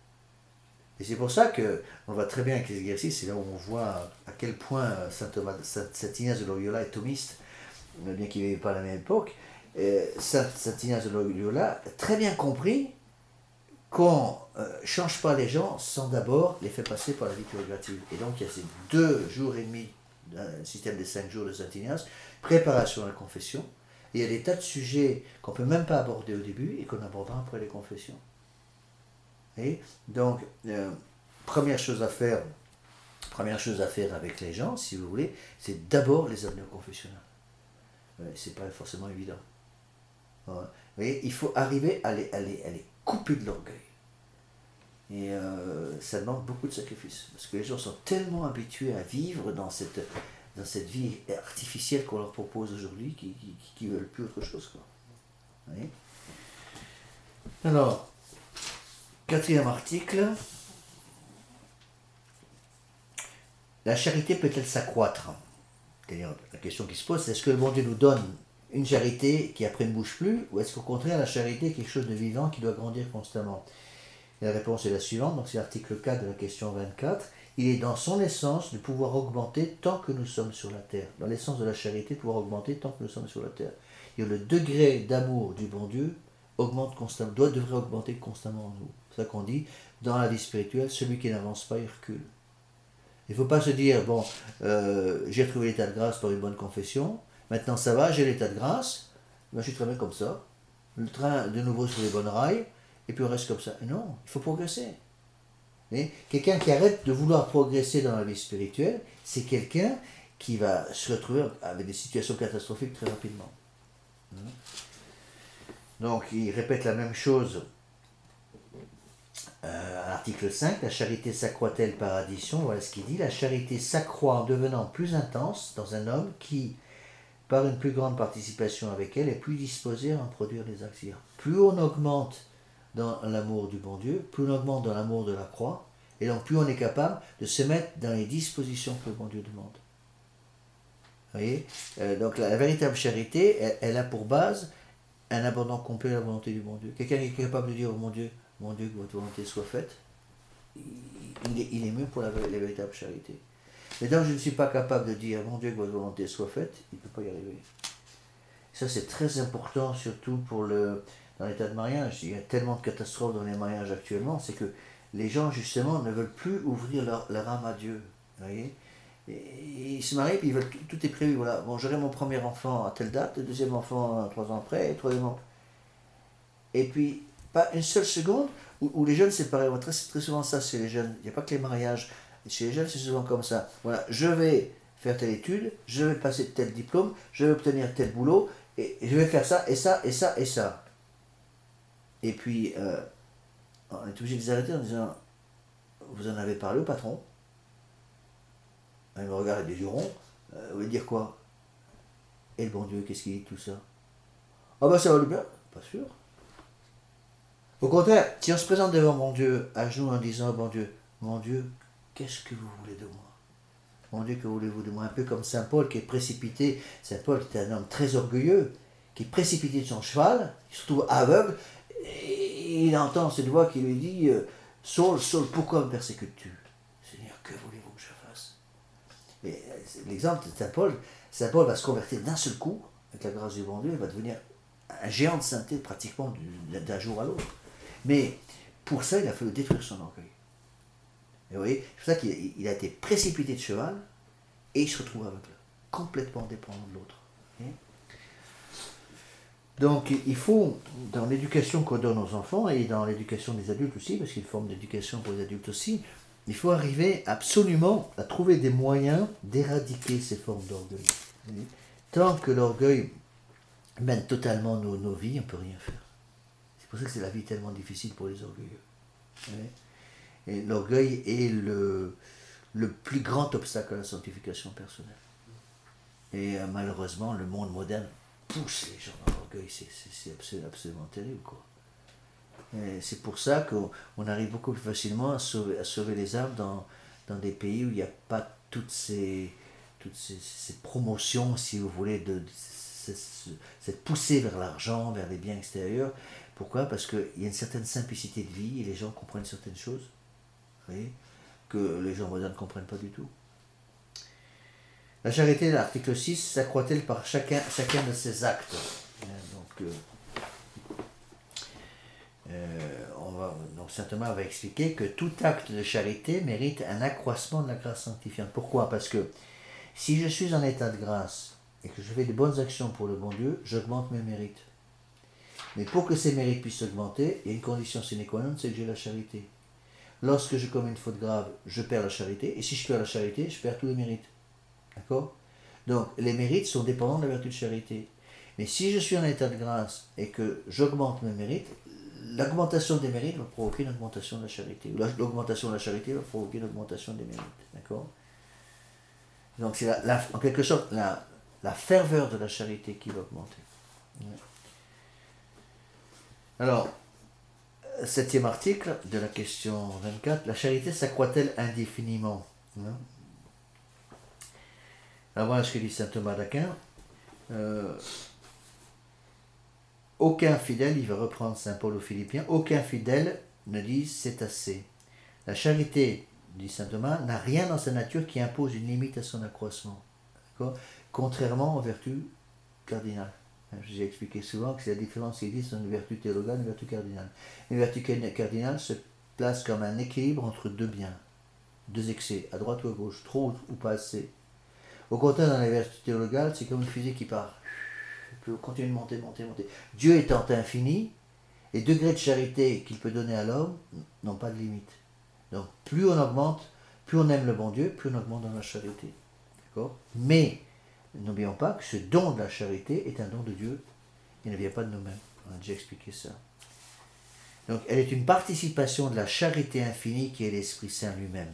Et c'est pour ça qu'on voit très bien avec les exercices, c'est là où on voit à quel point saint Ignace de Loyola est thomiste, bien qu'il ne vive pas à la même époque. Saint Ignace de Loyola a très bien compris qu'on ne change pas les gens sans d'abord les faire passer par la vie purgative. Et donc il y a ces 2 jours et demi d'un système des 5 jours de Saint Ignace, préparation à la confession. Et il y a des tas de sujets qu'on ne peut même pas aborder au début et qu'on abordera après les confessions. Et donc, première chose à faire avec les gens, si vous voulez, c'est d'abord les amener au confessionnal. C'est pas forcément évident. Vous voyez, il faut arriver à les couper de l'orgueil. Et ça demande beaucoup de sacrifices. Parce que les gens sont tellement habitués à vivre dans cette vie artificielle qu'on leur propose aujourd'hui, qui ne veulent plus autre chose, quoi. Vous voyez? Alors, 4e article. La charité peut-elle s'accroître? C'est-à-dire, la question qui se pose, c'est est-ce que le bon Dieu nous donne une charité qui après ne bouge plus, ou est-ce qu'au contraire, la charité est quelque chose de vivant qui doit grandir constamment? Et la réponse est la suivante, donc c'est l'article 4 de la question 24. Il est dans son essence de pouvoir augmenter tant que nous sommes sur la terre. Dans l'essence de la charité, de pouvoir augmenter tant que nous sommes sur la terre. Et le degré d'amour du bon Dieu augmente constamment, devrait augmenter constamment en nous. C'est ça qu'on dit, dans la vie spirituelle, celui qui n'avance pas, il recule. Il ne faut pas se dire, bon, j'ai trouvé l'état de grâce par une bonne confession, maintenant ça va, j'ai l'état de grâce, ben, je suis très bien comme ça, le train de nouveau sur les bonnes rails, et puis on reste comme ça. Et non, il faut progresser. Quelqu'un qui arrête de vouloir progresser dans la vie spirituelle, c'est quelqu'un qui va se retrouver avec des situations catastrophiques très rapidement. Donc il répète la même chose à l'article 5, la charité s'accroît-elle par addition? Voilà ce qu'il dit. La charité s'accroît en devenant plus intense dans un homme qui, par une plus grande participation avec elle, est plus disposé à en produire des actes. Plus on augmente dans l'amour du bon Dieu, plus on augmente dans l'amour de la croix, et donc plus on est capable de se mettre dans les dispositions que le bon Dieu demande. Vous voyez, donc la véritable charité, elle a pour base un abandon complet à la volonté du bon Dieu. Quelqu'un qui est capable de dire au mon Dieu, que votre volonté soit faite, il est mieux pour la véritable charité. Mais donc je ne suis pas capable de dire, mon Dieu, que votre volonté soit faite, il ne peut pas y arriver. Ça c'est très important, surtout dans l'état de mariage. Il y a tellement de catastrophes dans les mariages actuellement, c'est que les gens justement ne veulent plus ouvrir leur âme à Dieu. Vous voyez, et ils se marient, puis ils veulent, tout est prévu. Voilà, bon, j'aurai mon premier enfant à telle date, le deuxième enfant 3 ans après, et le troisième enfant. Et puis, pas une seule seconde où les jeunes séparés. Très, très souvent ça chez les jeunes. Il n'y a pas que les mariages. Chez les jeunes, c'est souvent comme ça. Voilà, je vais faire telle étude, je vais passer tel diplôme, je vais obtenir tel boulot, et je vais faire ça, et ça, et ça, et ça. Et puis, on est obligé de les arrêter en disant, vous en avez parlé au patron? Il me regarde et des jurons. Vous voulez dire quoi? Et le bon Dieu, qu'est-ce qu'il dit de tout ça? Ah ben ça va le bien? Pas sûr. Au contraire, si on se présente devant mon Dieu, à genoux en disant, mon Dieu, qu'est-ce que vous voulez de moi? Mon Dieu, que voulez-vous de moi? Un peu comme Saint Paul qui est précipité. Saint Paul était un homme très orgueilleux, qui est précipité de son cheval, il se trouve aveugle, et il entend cette voix qui lui dit, Saul, Saul, pourquoi me persécutes-tu? Seigneur, que voulez-vous que je fasse? Et l'exemple de Saint Paul va se convertir d'un seul coup, avec la grâce du bon Dieu, il va devenir un géant de sainteté pratiquement d'un jour à l'autre. Mais pour ça, il a fallu détruire son orgueil. Et vous voyez, c'est pour ça qu'il a été précipité de cheval et il se retrouve aveugle, complètement dépendant de l'autre. Donc il faut, dans l'éducation qu'on donne aux enfants et dans l'éducation des adultes aussi, parce qu'il y a une forme d'éducation pour les adultes aussi, il faut arriver absolument à trouver des moyens d'éradiquer ces formes d'orgueil. Tant que l'orgueil mène totalement nos vies, on ne peut rien faire. C'est pour ça que c'est la vie tellement difficile pour les orgueilleux. Et l'orgueil est le plus grand obstacle à la sanctification personnelle. Et malheureusement, le monde moderne pousse les gens dans l'orgueil. C'est absolument terrible, quoi. Et c'est pour ça qu'on arrive beaucoup plus facilement à sauver les âmes dans des pays où il n'y a pas toutes ces promotions, si vous voulez, cette poussée vers l'argent, vers les biens extérieurs. Pourquoi? Parce qu'il y a une certaine simplicité de vie et les gens comprennent certaines choses, vous voyez, que les gens modernes ne comprennent pas du tout. La charité, l'article 6, s'accroît-elle par chacun de ses actes? Donc, saint Thomas va expliquer que tout acte de charité mérite un accroissement de la grâce sanctifiante. Pourquoi? Parce que si je suis en état de grâce et que je fais de bonnes actions pour le bon Dieu, j'augmente mes mérites. Mais pour que ces mérites puissent augmenter, il y a une condition sine qua non, c'est que j'ai la charité. Lorsque je commets une faute grave, je perds la charité, et si je perds la charité, je perds tous les mérites. D'accord? Donc, les mérites sont dépendants de la vertu de charité. Mais si je suis en état de grâce et que j'augmente mes mérites, l'augmentation des mérites va provoquer une augmentation de la charité. L'augmentation de la charité va provoquer une augmentation des mérites. D'accord? Donc, c'est en quelque sorte la ferveur de la charité qui va augmenter. Alors, 7e article de la question 24, la charité s'accroît-elle indéfiniment? Alors voilà ce que dit saint Thomas d'Aquin. Aucun fidèle, il va reprendre saint Paul aux Philippiens, aucun fidèle ne dit c'est assez. La charité, dit saint Thomas, n'a rien dans sa nature qui impose une limite à son accroissement. Contrairement aux vertus cardinales. Je vous ai expliqué souvent que c'est la différence qui existe entre une vertu théologale et une vertu cardinale. Une vertu cardinale se place comme un équilibre entre deux biens, deux excès, à droite ou à gauche, trop ou pas assez. Au contraire, dans les vertus théologales, c'est comme une fusée qui part. Il peut continuer de monter. Dieu étant infini, les degrés de charité qu'il peut donner à l'homme n'ont pas de limite. Donc, plus on augmente, plus on aime le bon Dieu, plus on augmente dans la charité. D'accord? Mais, n'oublions pas que ce don de la charité est un don de Dieu. Il ne vient pas de nous-mêmes. On a déjà expliqué ça. Donc, elle est une participation de la charité infinie qui est l'Esprit Saint lui-même.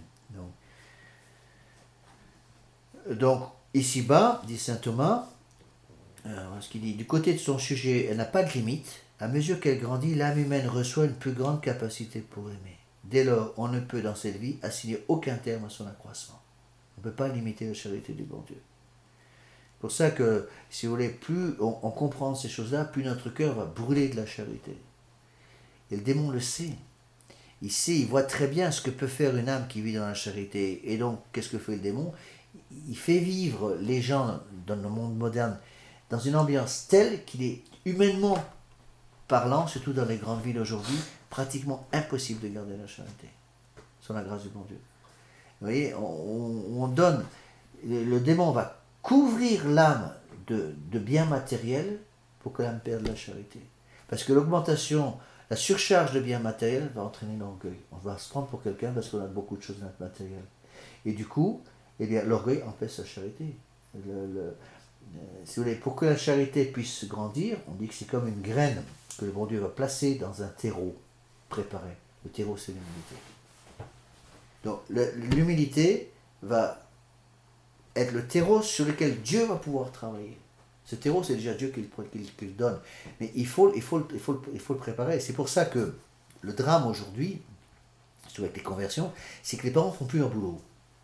Donc ici-bas, dit saint Thomas, ce qu'il dit, du côté de son sujet, elle n'a pas de limite. À mesure qu'elle grandit, l'âme humaine reçoit une plus grande capacité pour aimer. Dès lors, on ne peut dans cette vie assigner aucun terme à son accroissement. On ne peut pas limiter la charité du bon Dieu. C'est pour ça que, si vous voulez, plus on comprend ces choses-là, plus notre cœur va brûler de la charité. Et le démon le sait. Il sait, il voit très bien ce que peut faire une âme qui vit dans la charité. Et donc, qu'est-ce que fait le démon? Il fait vivre les gens dans le monde moderne dans une ambiance telle qu'il est humainement parlant, surtout dans les grandes villes aujourd'hui, pratiquement impossible de garder la charité, sans la grâce du bon Dieu. Vous voyez, on donne, le démon va couvrir l'âme de biens matériels pour que l'âme perde la charité. Parce que l'augmentation, la surcharge de biens matériels va entraîner l'orgueil. On va se prendre pour quelqu'un parce qu'on a beaucoup de choses matérielles. Et du coup, eh bien, l'orgueil empêche la charité. Si vous voulez, pour que la charité puisse grandir, on dit que c'est comme une graine que le bon Dieu va placer dans un terreau préparé. Le terreau, c'est l'humilité. Donc, l'humilité va être le terreau sur lequel Dieu va pouvoir travailler. Ce terreau, c'est déjà Dieu qui le donne. Mais il faut le préparer. C'est pour ça que le drame aujourd'hui, surtout avec les conversions, c'est que les parents ne font plus leur boulot.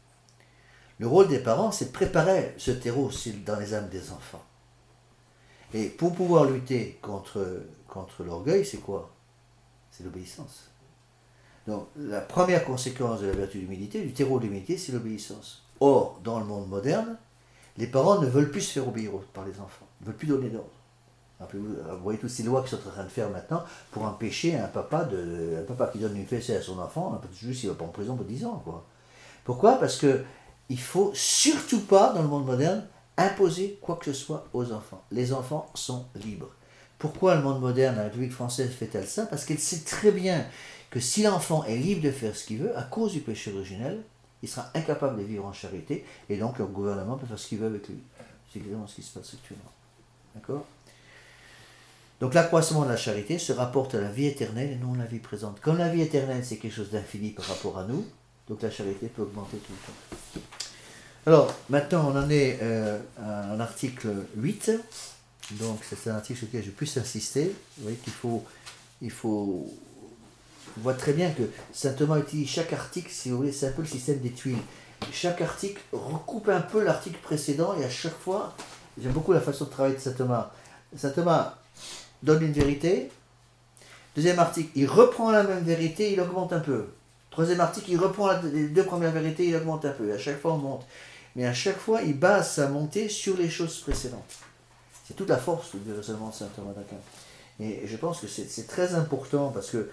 Le rôle des parents, c'est de préparer ce terreau dans les âmes des enfants. Et pour pouvoir lutter contre l'orgueil, c'est quoi? C'est l'obéissance. Donc, la première conséquence de la vertu d'humilité, du terreau de l'humilité, c'est l'obéissance. Or, dans le monde moderne, les parents ne veulent plus se faire obéir par les enfants. Ils ne veulent plus donner d'ordre. Vous voyez toutes ces lois qu'ils sont en train de faire maintenant pour empêcher un papa qui donne une fessée à son enfant, juste il va pas en prison pour 10 ans. Quoi. Pourquoi? Parce que il ne faut surtout pas, dans le monde moderne, imposer quoi que ce soit aux enfants. Les enfants sont libres. Pourquoi le monde moderne, la République française, fait-elle ça? Parce qu'elle sait très bien que si l'enfant est libre de faire ce qu'il veut, à cause du péché originel, il sera incapable de vivre en charité, et donc le gouvernement peut faire ce qu'il veut avec lui. C'est exactement ce qui se passe actuellement. D'accord? Donc l'accroissement de la charité se rapporte à la vie éternelle et non à la vie présente. Comme la vie éternelle, c'est quelque chose d'infini par rapport à nous, donc la charité peut augmenter tout le temps. Alors, maintenant, on en est à un article 8. Donc, c'est un article sur lequel j'ai plus insisté. Vous voyez qu'il faut... On voit très bien que saint Thomas utilise chaque article, si vous voulez, c'est un peu le système des tuiles. Chaque article recoupe un peu l'article précédent et à chaque fois, j'aime beaucoup la façon de travailler de saint Thomas. Saint Thomas donne une vérité. Deuxième article, il reprend la même vérité, il augmente un peu. Troisième article, il reprend les deux premières vérités, il augmente un peu. À chaque fois, on monte. Mais à chaque fois, il base sa montée sur les choses précédentes. C'est toute la force du raisonnement de saint Thomas d'Aquin. Et je pense que c'est très important parce que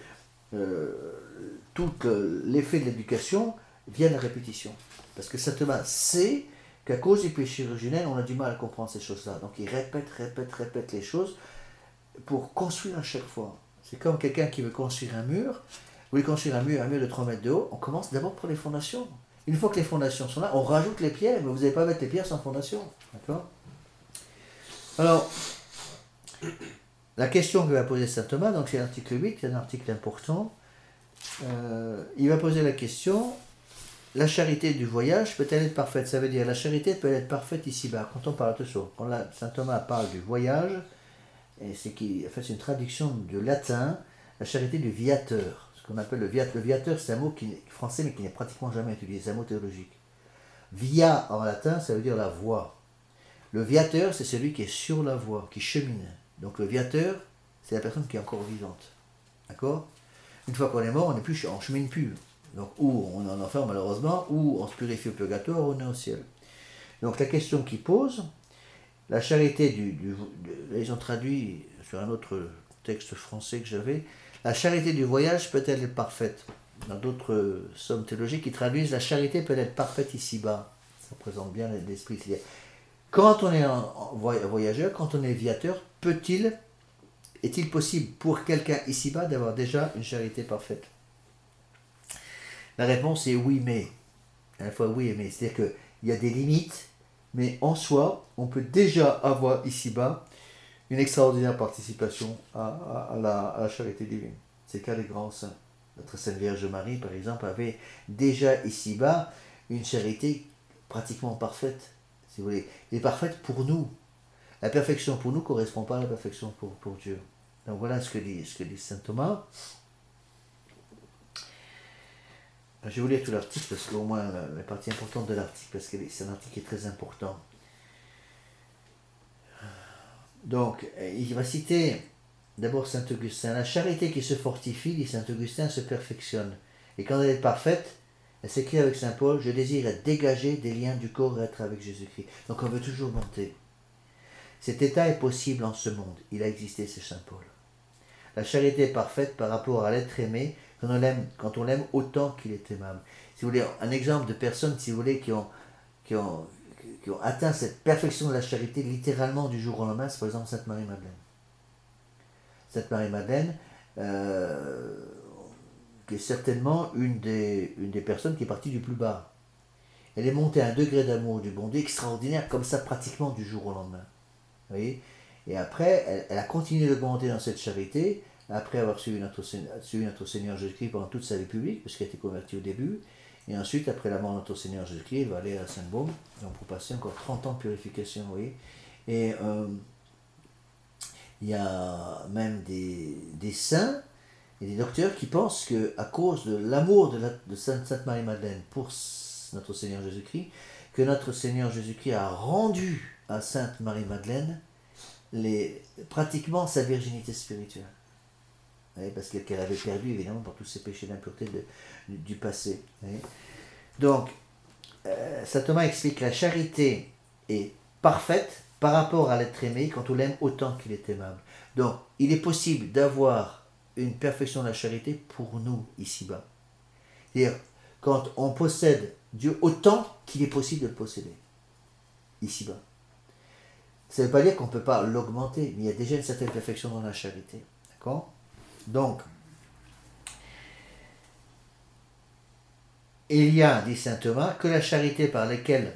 tout l'effet de l'éducation vient de la répétition. Parce que saint Thomas sait qu'à cause du péché originel, on a du mal à comprendre ces choses-là. Donc il répète les choses pour construire à chaque fois. C'est comme quelqu'un qui veut construire un mur. Vous voulez construire un mur de 3 mètres de haut, on commence d'abord par les fondations. Une fois que les fondations sont là, on rajoute les pierres, mais vous n'allez pas mettre les pierres sans fondation. D'accord? Alors, la question que va poser saint Thomas, donc c'est l'article 8, c'est un article important. Il va poser la question, la charité du voyage peut-elle être parfaite? Ça veut dire, la charité peut être parfaite ici-bas. Quand on parle, attention, quand saint Thomas parle du voyage, et c'est une traduction du latin, la charité du viateur. Ce qu'on appelle le viateur, c'est un mot français, mais qui n'est pratiquement jamais utilisé, c'est un mot théologique. Via, en latin, ça veut dire la voie. Le viateur, c'est celui qui est sur la voie, qui chemine. Donc le viateur, c'est la personne qui est encore vivante. D'accord? Une fois qu'on est mort, on ne chemine plus. Donc ou on est en enfer malheureusement, ou on se purifie au purgatoire, ou on est au ciel. Donc la question qu'il pose, la charité ils ont traduit sur un autre texte français que j'avais, la charité du voyage peut-elle être parfaite? Dans d'autres sommes théologiques, ils traduisent la charité peut être parfaite ici-bas. Ça présente bien l'esprit. Quand on est voyageur, quand on est viateur, est-il possible pour quelqu'un ici-bas d'avoir déjà une charité parfaite? La réponse est oui, mais. À la fois oui et mais. C'est-à-dire qu'il y a des limites, mais en soi, on peut déjà avoir ici-bas une extraordinaire participation à la charité divine. C'est le cas des grands saints. Notre Sainte Vierge Marie, par exemple, avait déjà ici-bas une charité pratiquement parfaite, si vous voulez. Elle est parfaite pour nous. La perfection pour nous ne correspond pas à la perfection pour Dieu. Donc voilà ce que dit saint Thomas. Je vais vous lire tout l'article, parce qu'au moins la partie importante de l'article, parce que c'est un article qui est très important. Donc, il va citer d'abord saint Augustin. La charité qui se fortifie, dit saint Augustin, se perfectionne. Et quand elle est parfaite, elle s'écrit avec saint Paul, je désire être dégagé des liens du corps et être avec Jésus-Christ. Donc on veut toujours monter. Cet état est possible en ce monde. Il a existé, c'est saint Paul. La charité est parfaite par rapport à l'être aimé quand on l'aime autant qu'il est aimable. Si vous voulez, un exemple de personnes, si vous voulez, qui ont atteint cette perfection de la charité littéralement du jour au lendemain, c'est par exemple Sainte Marie-Madeleine. Sainte Marie-Madeleine, qui est certainement une des personnes qui est partie du plus bas. Elle est montée à un degré d'amour du bon Dieu extraordinaire, comme ça pratiquement du jour au lendemain. Vous voyez ? Et après, elle a continué d'augmenter dans cette charité, après avoir suivi notre Seigneur Jésus-Christ pendant toute sa vie publique, parce qu'elle a été convertie au début. Et ensuite, après la mort de notre Seigneur Jésus-Christ, elle va aller à Saint-Baume, pour passer encore 30 ans de purification, vous voyez. Et il y a même des saints et des docteurs qui pensent qu'à cause de l'amour de Sainte Marie-Madeleine pour notre Seigneur Jésus-Christ, que notre Seigneur Jésus-Christ a rendu à Sainte Marie-Madeleine pratiquement sa virginité spirituelle. Parce qu'elle avait perdu évidemment par tous ses péchés d'impureté du passé. Donc, saint Thomas explique que la charité est parfaite par rapport à l'être aimé quand on l'aime autant qu'il est aimable. Donc, il est possible d'avoir une perfection de la charité pour nous ici-bas. C'est-à-dire, quand on possède Dieu autant qu'il est possible de le posséder ici-bas. Ça ne veut pas dire qu'on ne peut pas l'augmenter, mais il y a déjà une certaine perfection dans la charité. D'accord ? Donc, il y a, dit saint Thomas, que la charité par laquelle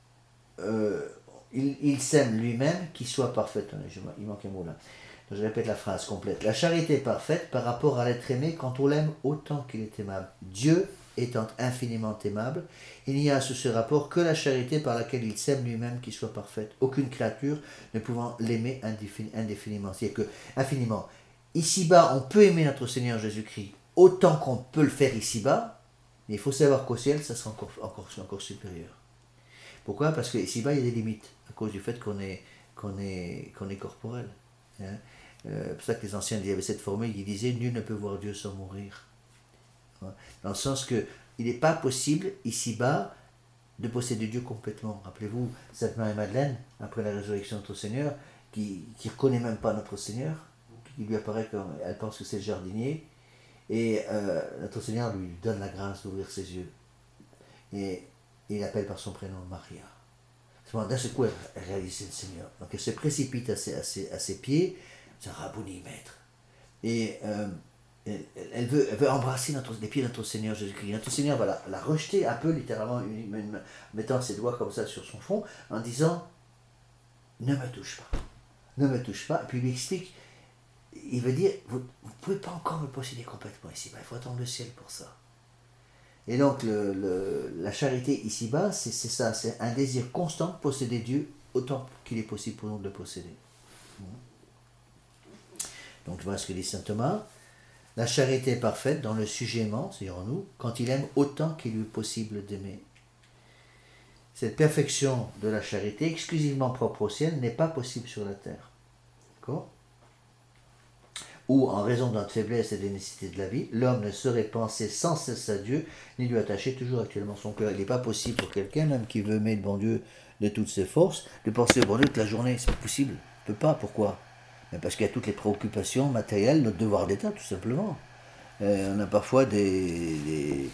il s'aime lui-même qui soit parfaite. Il manque un mot là. Je répète la phrase complète. La charité est parfaite par rapport à l'être aimé quand on l'aime autant qu'il est aimable. Dieu étant infiniment aimable, il n'y a à ce rapport que la charité par laquelle il s'aime lui-même qui soit parfaite. Aucune créature ne pouvant l'aimer indéfiniment. C'est-à-dire que, infiniment. Ici-bas, on peut aimer notre Seigneur Jésus-Christ autant qu'on peut le faire ici-bas, mais il faut savoir qu'au ciel, ça sera encore supérieur. Pourquoi ? Parce qu'ici-bas, il y a des limites, à cause du fait qu'on est corporel. C'est pour ça que les anciens avaient cette formule, ils disaient « Nul ne peut voir Dieu sans mourir ». Dans le sens qu'il n'est pas possible, ici-bas, de posséder Dieu complètement. Rappelez-vous, Sainte Marie-Madeleine, après la résurrection de notre Seigneur, qui ne reconnaît même pas notre Seigneur, qui lui apparaît comme elle pense que c'est le jardinier, et notre Seigneur lui donne la grâce d'ouvrir ses yeux. Et il appelle par son prénom Maria. D'un seul coup, elle réalise le Seigneur. Donc elle se précipite à ses pieds, c'est un rabouni, maître. Et elle veut embrasser les pieds de notre Seigneur Jésus-Christ. Notre Seigneur va la rejeter un peu, littéralement, mettant ses doigts comme ça sur son front, en disant « Ne me touche pas. Ne me touche pas. » Et puis il lui explique, il veut dire, vous ne pouvez pas encore me posséder complètement ici-bas, il faut attendre le ciel pour ça. Et donc la charité ici-bas, c'est ça, c'est un désir constant de posséder Dieu autant qu'il est possible pour nous de le posséder. Donc voilà ce que dit saint Thomas. La charité est parfaite dans le sujet aimant, c'est-à-dire en nous, quand il aime autant qu'il lui est possible d'aimer. Cette perfection de la charité, exclusivement propre au ciel, n'est pas possible sur la terre. D'accord ? Où, en raison de notre faiblesse et des nécessités de la vie, l'homme ne saurait penser sans cesse à Dieu, ni lui attacher toujours actuellement son cœur. Il n'est pas possible pour quelqu'un, même qui veut aimer le bon Dieu de toutes ses forces, de penser au bon Dieu toute la journée. C'est pas possible. Il ne peut pas. Pourquoi ? Mais parce qu'il y a toutes les préoccupations matérielles, notre devoir d'État, tout simplement. On a parfois des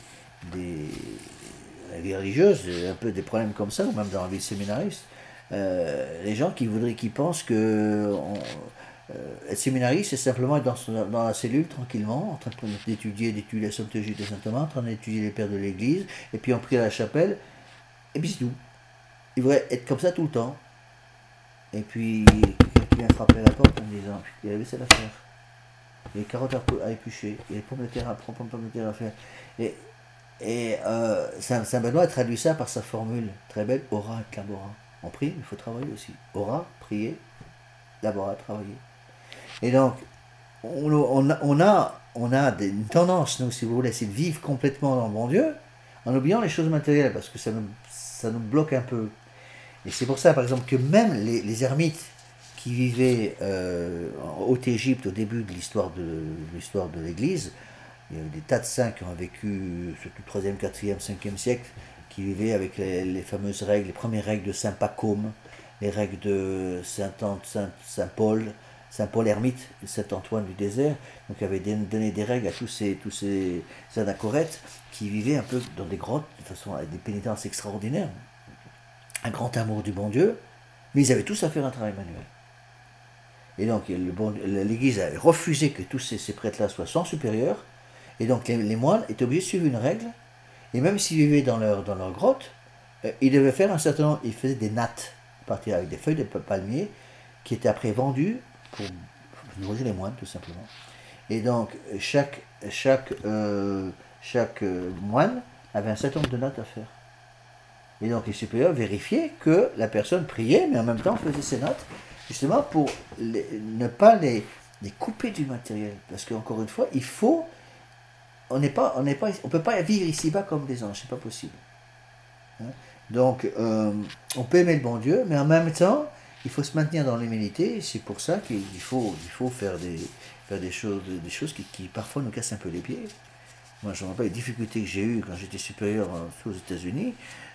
vie religieuse, un peu des problèmes comme ça, ou même dans la vie de séminariste. Les gens qui pensent que être séminariste, c'est simplement être dans la cellule, tranquillement, en train d'étudier la somptuosité de saint Thomas, en train d'étudier les pères de l'Église, et puis on prie à la chapelle, et puis c'est tout. Il devrait être comme ça tout le temps. Et puis, vient frapper à la porte en disant il y a la vaisselle à faire, il y a les carottes à éplucher, il y a les pommes de terre à faire. Et Saint Benoît traduit ça par sa formule très belle, ora et labora. On prie, il faut travailler aussi. Ora, prier, labora, travailler. Et donc, on a une tendance, nous, si vous voulez, c'est de vivre complètement dans le bon Dieu, en oubliant les choses matérielles, parce que ça nous bloque un peu. Et c'est pour ça, par exemple, que même les ermites qui vivaient en Haute-Égypte au début de l'histoire de l'Église, il y a eu des tas de saints qui ont vécu, surtout 3e, 4e, 5e siècle, qui vivaient avec les fameuses règles, les premières règles de Saint Pacôme, les règles de Saint Paul ermite, et Saint Antoine du désert, donc avait donné des règles à tous ces anachorètes qui vivaient un peu dans des grottes, de façon avec des pénitences extraordinaires, un grand amour du bon Dieu, mais ils avaient tous à faire un travail manuel. Et donc l'Église a refusé que tous ces prêtres-là soient sans supérieur, et donc les moines étaient obligés de suivre une règle, et même s'ils vivaient dans leur grotte, ils devaient faire un certain nombre, ils faisaient des nattes, partir avec des feuilles de palmier, qui étaient après vendues pour nourrir les moines tout simplement. Et donc chaque moine avait un certain nombre de nattes à faire. Et donc les supérieurs vérifiaient que la personne priait, mais en même temps faisait ses nattes, justement pour ne pas les couper du matériel. Parce qu'encore une fois, on peut pas vivre ici-bas comme des anges, c'est pas possible. Hein? Donc on peut aimer le bon Dieu, mais en même temps, il faut se maintenir dans l'humilité. C'est pour ça qu'il faut faire des choses qui parfois nous cassent un peu les pieds. Moi, je ne me rappelle les difficultés que j'ai eues quand j'étais supérieur aux États-Unis,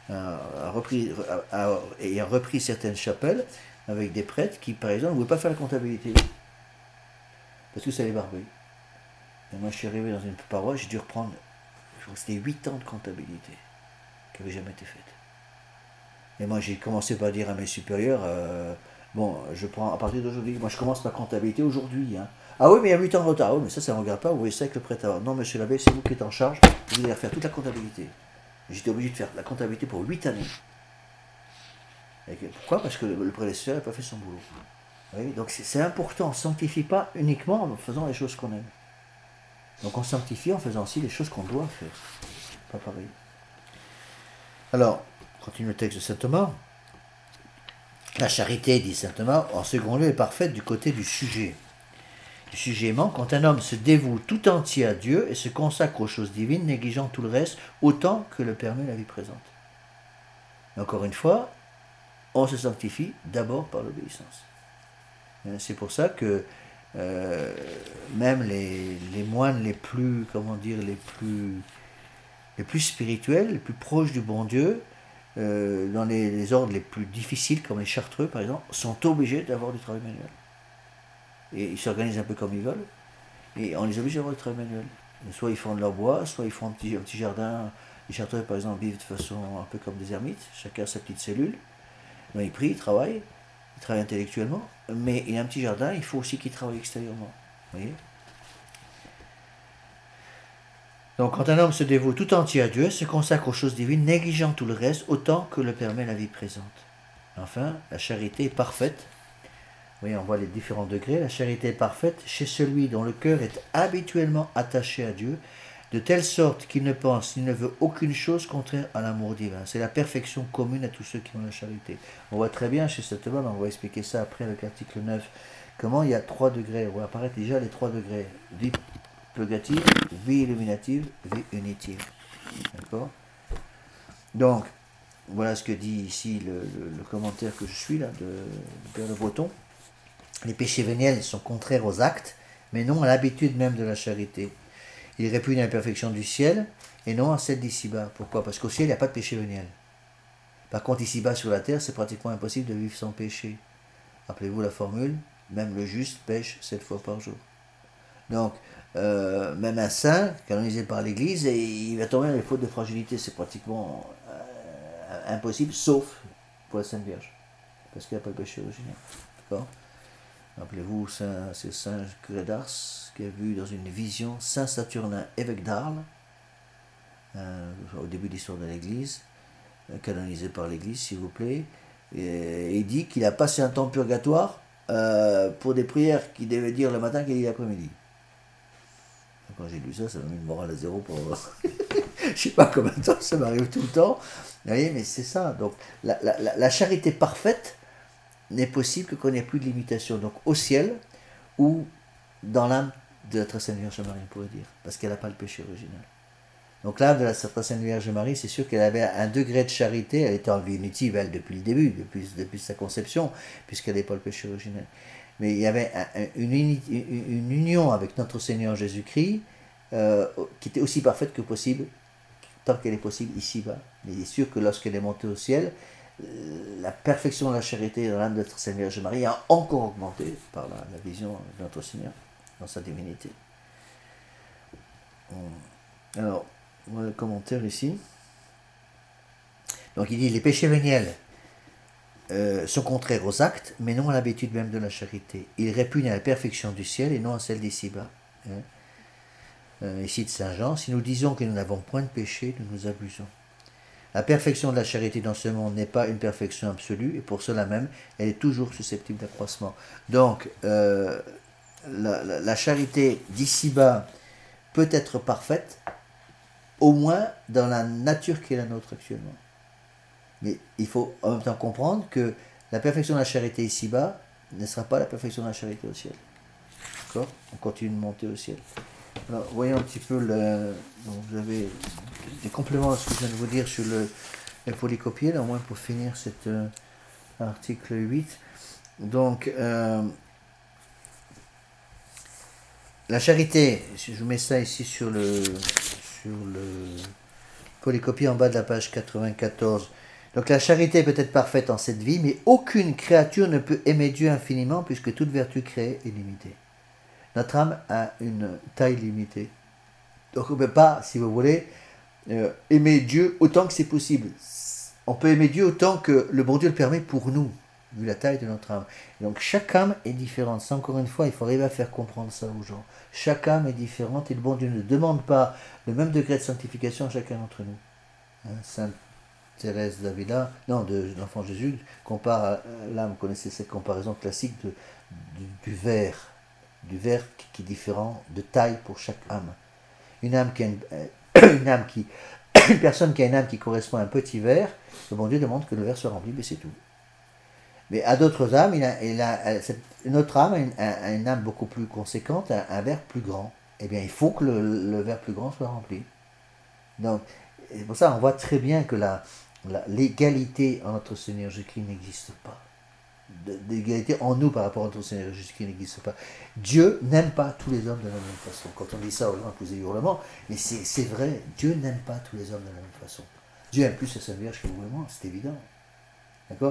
ayant repris certaines chapelles avec des prêtres qui, par exemple, ne voulaient pas faire la comptabilité parce que ça les barbait. Et moi, je suis arrivé dans une paroisse, j'ai dû reprendre, je crois que c'était 8 ans de comptabilité qui n'avaient jamais été faite. Et moi, j'ai commencé par dire à mes supérieurs, bon, je prends à partir d'aujourd'hui, moi je commence ma comptabilité aujourd'hui. Hein. Ah oui, mais il y a 8 ans de retard. Oui, mais ça ne regarde pas, vous voyez ça avec le prêteur. Non, monsieur l'abbé, c'est vous qui êtes en charge, vous allez faire toute la comptabilité. J'étais obligé de faire la comptabilité pour 8 années. Et pourquoi? Parce que le prédécesseur n'a pas fait son boulot. Oui, donc c'est important, on ne sanctifie pas uniquement en faisant les choses qu'on aime. Donc on sanctifie en faisant aussi les choses qu'on doit faire. Pas pareil. Alors, on continue le texte de saint Thomas. La charité, dit saint Thomas, en second lieu, est parfaite du côté du sujet. Du sujet aimant, quand un homme se dévoue tout entier à Dieu et se consacre aux choses divines, négligeant tout le reste, autant que le permet la vie présente. Et encore une fois, on se sanctifie d'abord par l'obéissance. C'est pour ça que même les moines les plus, les plus spirituels, les plus proches du bon Dieu, dans les ordres les plus difficiles, comme les chartreux par exemple, sont obligés d'avoir du travail manuel. Et ils s'organisent un peu comme ils veulent, et on les oblige d'avoir du travail manuel. Soit ils font de leur bois, soit ils font un petit jardin. Les chartreux par exemple vivent de façon un peu comme des ermites, chacun a sa petite cellule. Donc, ils prient, ils travaillent intellectuellement, mais il y a un petit jardin, il faut aussi qu'ils travaillent extérieurement. Vous voyez ? Donc quand un homme se dévoue tout entier à Dieu, se consacre aux choses divines, négligeant tout le reste, autant que le permet la vie présente. Enfin, la charité est parfaite. Vous voyez, on voit les différents degrés. La charité est parfaite chez celui dont le cœur est habituellement attaché à Dieu, de telle sorte qu'il ne pense ni ne veut aucune chose contraire à l'amour divin. C'est la perfection commune à tous ceux qui ont la charité. On voit très bien chez saint Thomas, on va expliquer ça après avec l'article 9, comment il y a 3 degrés. On va apparaître déjà les 3 degrés. Vie purgative, vie illuminative, vie unitive. D'accord ? Donc, voilà ce que dit ici le commentaire que je suis là, de Père Le Breton. Les péchés véniels sont contraires aux actes, mais non à l'habitude même de la charité. Il répugne la perfection du ciel et non à celle d'ici-bas. Pourquoi ? Parce qu'au ciel, il n'y a pas de péché véniel. Par contre, ici-bas sur la terre, c'est pratiquement impossible de vivre sans péché. Rappelez-vous la formule, même le juste pêche 7 fois par jour. Donc, même un saint, canonisé par l'Église, il va tomber dans les fautes de fragilité. C'est pratiquement impossible, sauf pour la Sainte Vierge. Parce qu'il n'y a pas de péché originel. D'accord ? Rappelez-vous, c'est Saint Curé d'Ars qui a vu dans une vision Saint Saturnin, évêque d'Arles, au début de l'histoire de l'Église, canonisé par l'Église, s'il vous plaît. Et il dit qu'il a passé un temps de purgatoire pour des prières qu'il devait dire le matin qu'il dit l'après-midi. Quand j'ai lu ça, ça m'a mis le moral à zéro pour... Je sais pas combien de temps, ça m'arrive tout le temps. Vous voyez, mais c'est ça. Donc, la charité parfaite n'est possible que quand il n'y a plus de limitation. Donc, au ciel ou dans l'âme de la Très Sainte Vierge Marie, on pourrait dire. Parce qu'elle n'a pas le péché original. Donc, l'âme de la Très Sainte Vierge Marie, c'est sûr qu'elle avait un degré de charité. Elle était en vie unitive, elle, depuis le début, depuis sa conception, puisqu'elle n'avait pas le péché originel. Mais il y avait une union avec notre Seigneur Jésus-Christ qui était aussi parfaite que possible, tant qu'elle est possible ici-bas. Mais il est sûr que lorsqu'elle est montée au ciel, la perfection de la charité dans l'âme de notre Seigneur Vierge Marie a encore augmenté par la vision de notre Seigneur dans sa divinité. Alors, voilà le commentaire ici. Donc il dit, les péchés véniels sont contraires aux actes, mais non à l'habitude même de la charité. Ils répugnent à la perfection du ciel et non à celle d'ici-bas. Ici de Saint Jean, si nous disons que nous n'avons point de péché, nous nous abusons. La perfection de la charité dans ce monde n'est pas une perfection absolue, et pour cela même, elle est toujours susceptible d'accroissement. Donc, la charité d'ici-bas peut être parfaite, au moins dans la nature qui est la nôtre actuellement. Mais il faut en même temps comprendre que la perfection de la charité ici-bas ne sera pas la perfection de la charité au ciel. D'accord ? On continue de monter au ciel. Alors, voyons un petit peu donc vous avez des compléments à ce que je viens de vous dire sur le polycopier, là, au moins pour finir cet article 8. Donc, la charité, je vous mets ça ici sur le polycopier en bas de la page 94. Donc la charité peut être parfaite en cette vie, mais aucune créature ne peut aimer Dieu infiniment, puisque toute vertu créée est limitée. Notre âme a une taille limitée. Donc on ne peut pas, si vous voulez, aimer Dieu autant que c'est possible. On peut aimer Dieu autant que le bon Dieu le permet pour nous, vu la taille de notre âme. Et donc chaque âme est différente. Ça, encore une fois, il faut arriver à faire comprendre ça aux gens. Chaque âme est différente et le bon Dieu ne demande pas le même degré de sanctification à chacun d'entre nous. Sainte Thérèse d'Avila, non, de l'enfant Jésus, compare à l'âme. Vous connaissez cette comparaison classique du verre qui est différent de taille pour chaque âme. Une personne qui a une âme qui correspond à un petit verre, le bon Dieu demande que le verre soit rempli, mais c'est tout. Mais à d'autres âmes, notre âme a une âme beaucoup plus conséquente, un verre plus grand. Eh bien, il faut que le verre plus grand soit rempli. Donc, c'est pour ça qu'on voit très bien que l'égalité en notre Seigneur Jésus-Christ n'existe pas. L'égalité en nous par rapport à notre Seigneur Jésus-Christ n'existe pas. Dieu n'aime pas tous les hommes de la même façon. Quand on dit ça aux gens, vous avez hurlement, mais c'est vrai, Dieu n'aime pas tous les hommes de la même façon. Dieu aime plus la Sainte Vierge que vous et moi, c'est évident. D'accord ?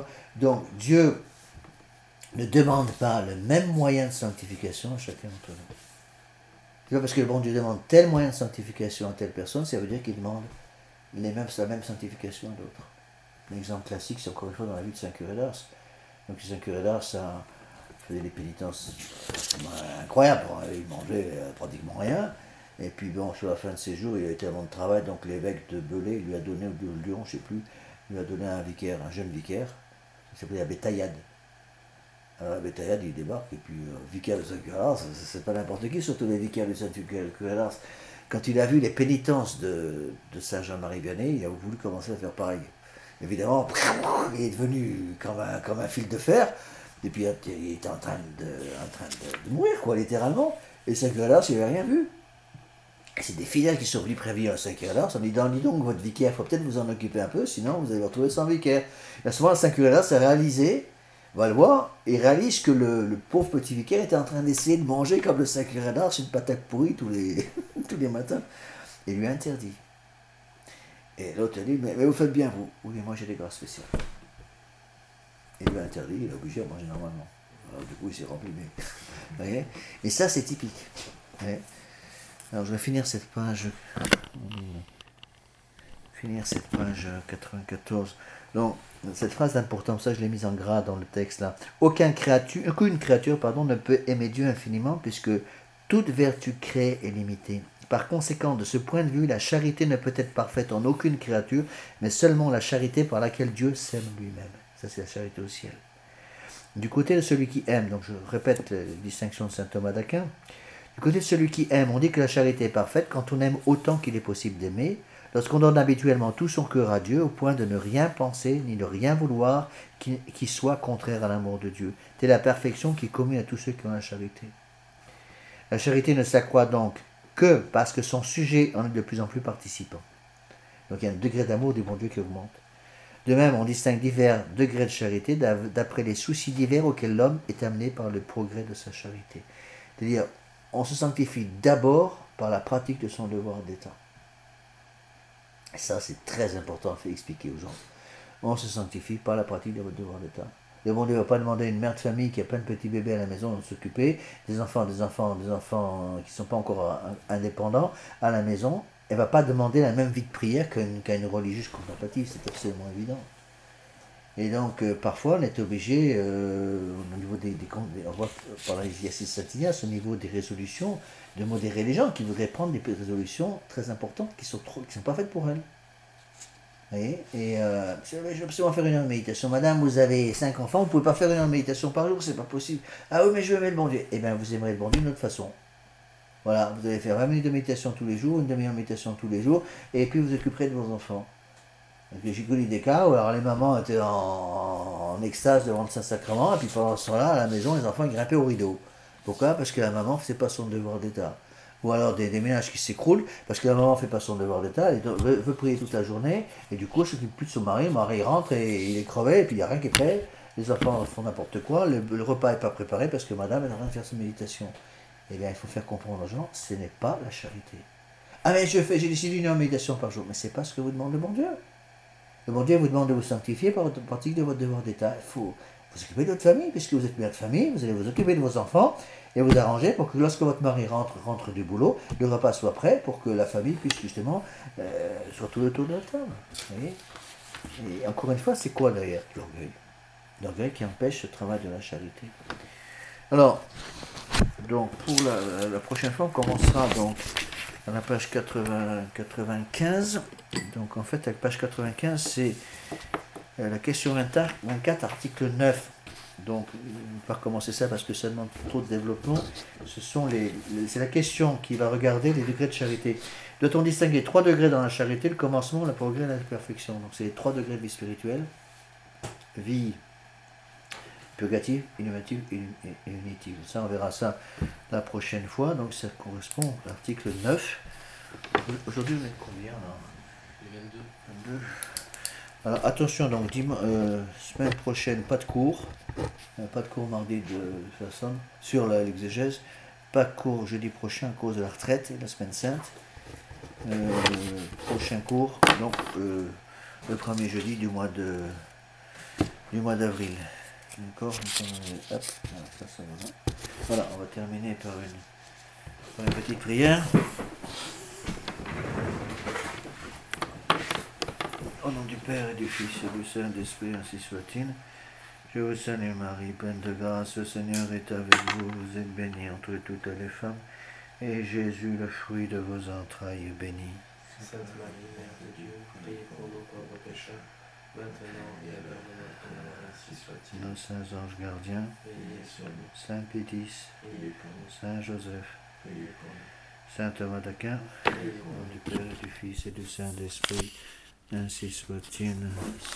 Donc, Dieu ne demande pas le même moyen de sanctification à chacun d'entre nous. C'est pas parce que le bon Dieu demande tel moyen de sanctification à telle personne, ça veut dire qu'il demande la même sanctification à d'autres. L'exemple classique, c'est encore une fois dans la vie de Saint Curé d'Ars. Donc Saint Curé d'Ars faisait des pénitences incroyables. Il mangeait pratiquement rien. Et puis bon, sur la fin de ses jours, il a été avant de travail, donc l'évêque de Belay lui a donné, ou de Lyon, je ne sais plus, lui a donné un vicaire, un jeune vicaire, qui s'appelait l'abbé Taillade. Alors l'abbé Taillade, il débarque, et puis vicaire de Saint Curé d'Ars, c'est pas n'importe qui, surtout les vicaires de Saint Curé d'Ars. Quand il a vu les pénitences de Saint Jean-Marie Vianney, il a voulu commencer à faire pareil. Évidemment, il est devenu comme un fil de fer, et puis il était en train de mourir, quoi, littéralement. Et Saint Curé d'Ars, il n'avait rien vu. Et c'est des fidèles qui sont venus prévenir à Saint Curé d'Ars en disant, dis donc, votre vicaire, il faut peut-être vous en occuper un peu, sinon vous allez vous retrouver sans vicaire. Et à ce moment-là, Saint Curé d'Ars a réalisé, on va le voir, il réalise que le pauvre petit vicaire était en train d'essayer de manger comme le Saint Curé d'Ars une patate pourrie tous les matins. Et il lui a interdit. Et l'autre a dit, mais vous faites bien, vous. Oui, mais moi j'ai des grâces spéciales. Il lui a interdit, il est obligé à manger normalement. Alors du coup, il s'est rempli. Vous voyez ? Et ça, c'est typique. Alors, je vais finir cette page 94. Donc, cette phrase d'importance, ça je l'ai mise en gras dans le texte là. Aucune créature, ne peut aimer Dieu infiniment, puisque toute vertu créée est limitée. Par conséquent, de ce point de vue, la charité ne peut être parfaite en aucune créature, mais seulement la charité par laquelle Dieu s'aime lui-même. Ça, c'est la charité au ciel. Du côté de celui qui aime, donc je répète la distinction de saint Thomas d'Aquin, du côté de celui qui aime, on dit que la charité est parfaite quand on aime autant qu'il est possible d'aimer, lorsqu'on donne habituellement tout son cœur à Dieu au point de ne rien penser ni de rien vouloir qui soit contraire à l'amour de Dieu. Telle la perfection qui est commune à tous ceux qui ont la charité. La charité ne s'accroît donc que parce que son sujet en est de plus en plus participant. Donc il y a un degré d'amour du bon Dieu qui augmente. De même, on distingue divers degrés de charité d'après les soucis divers auxquels l'homme est amené par le progrès de sa charité. C'est-à-dire, on se sanctifie d'abord par la pratique de son devoir d'État. Et ça, c'est très important à expliquer aux gens. On se sanctifie par la pratique de votre devoir d'État. Le bon Dieu ne va pas demander à une mère de famille qui a plein de petits bébés à la maison de s'occuper, des enfants qui ne sont pas encore indépendants à la maison. Elle ne va pas demander la même vie de prière qu'à une religieuse contemplative, c'est absolument évident. Et donc, parfois, on est obligé, au niveau on voit par l'exercice Saint-Ignace, au niveau des résolutions, de modérer les gens qui voudraient prendre des résolutions très importantes qui sont pas faites pour elles. Vous voyez? Et je vais absolument faire une heure de méditation. Madame, vous avez 5 enfants, vous ne pouvez pas faire une heure de méditation par jour, c'est pas possible. Ah oui, mais je veux aimer le bon Dieu. Eh bien, vous aimerez le bon Dieu d'une autre façon. Voilà, vous allez faire 20 minutes de méditation tous les jours, une demi-heure de méditation tous les jours, et puis vous occuperez de vos enfants. J'ai connu des cas où alors les mamans étaient en extase devant le Saint-Sacrement, et puis pendant ce temps-là, à la maison, les enfants ils grimpaient au rideau. Pourquoi? Parce que la maman ne faisait pas son devoir d'État. Ou alors des ménages qui s'écroulent, parce que la maman ne fait pas son devoir d'État, elle veut prier toute la journée, et du coup, elle ne s'occupe plus de son mari, le mari rentre et il est crevé, et puis il n'y a rien qui est fait, les enfants font n'importe quoi, le repas n'est pas préparé parce que madame est en train de faire sa méditation. Eh bien, il faut faire comprendre aux gens, ce n'est pas la charité. Ah mais j'ai décidé une heure de méditation par jour, mais c'est pas ce que vous demande le bon Dieu. Le bon Dieu vous demande de vous sanctifier par votre pratique de votre devoir d'État. Il faut vous occuper de votre famille, puisque vous êtes mère de famille, vous allez vous occuper de vos enfants et vous arranger pour que lorsque votre mari rentre du boulot, le repas soit prêt pour que la famille puisse justement soit tout autour de la table. Vous voyez? Et encore une fois, c'est quoi derrière l'orgueil? L'orgueil qui empêche ce travail de la charité. Alors, donc pour la prochaine fois, on commencera donc à la page 95. Donc en fait, la page 95, c'est la question 24, article 9. Donc, je ne vais pas recommencer ça parce que ça demande trop de développement. C'est la question qui va regarder les degrés de charité. Doit-on distinguer 3 degrés dans la charité, le commencement, le progrès et la perfection? Donc c'est les 3 degrés de vie spirituelle. Vie purgative, innovative et unitive. Ça, on verra ça la prochaine fois. Donc ça correspond à l'article 9. Aujourd'hui, on est combien là? Le 22. Alors attention, donc semaine prochaine, pas de cours. Pas de cours mardi de toute façon sur l'exégèse. Pas de cours jeudi prochain à cause de la retraite et la semaine sainte. Prochain cours, donc le premier jeudi du mois d'avril. D'accord, hop, ça va. Voilà, on va terminer par une petite prière. Au nom du Père et du Fils et du Saint-Esprit, ainsi soit-il. Je vous salue Marie, pleine de grâce, le Seigneur est avec vous, vous êtes bénie entre toutes les femmes, et Jésus, le fruit de vos entrailles, est béni. Sainte Marie, Mère de Dieu, priez pour nos pauvres pécheurs, maintenant et à l'heure de notre mort, ainsi soit-il. Nos saints anges gardiens, Veillez sur nous, Saint Pédis, priez pour nous, Saint Joseph, priez pour nous, Saint Thomas d'Aquin, priez au pour nom nous. du Père et du Fils et du Saint-Esprit, ainsi soit-il.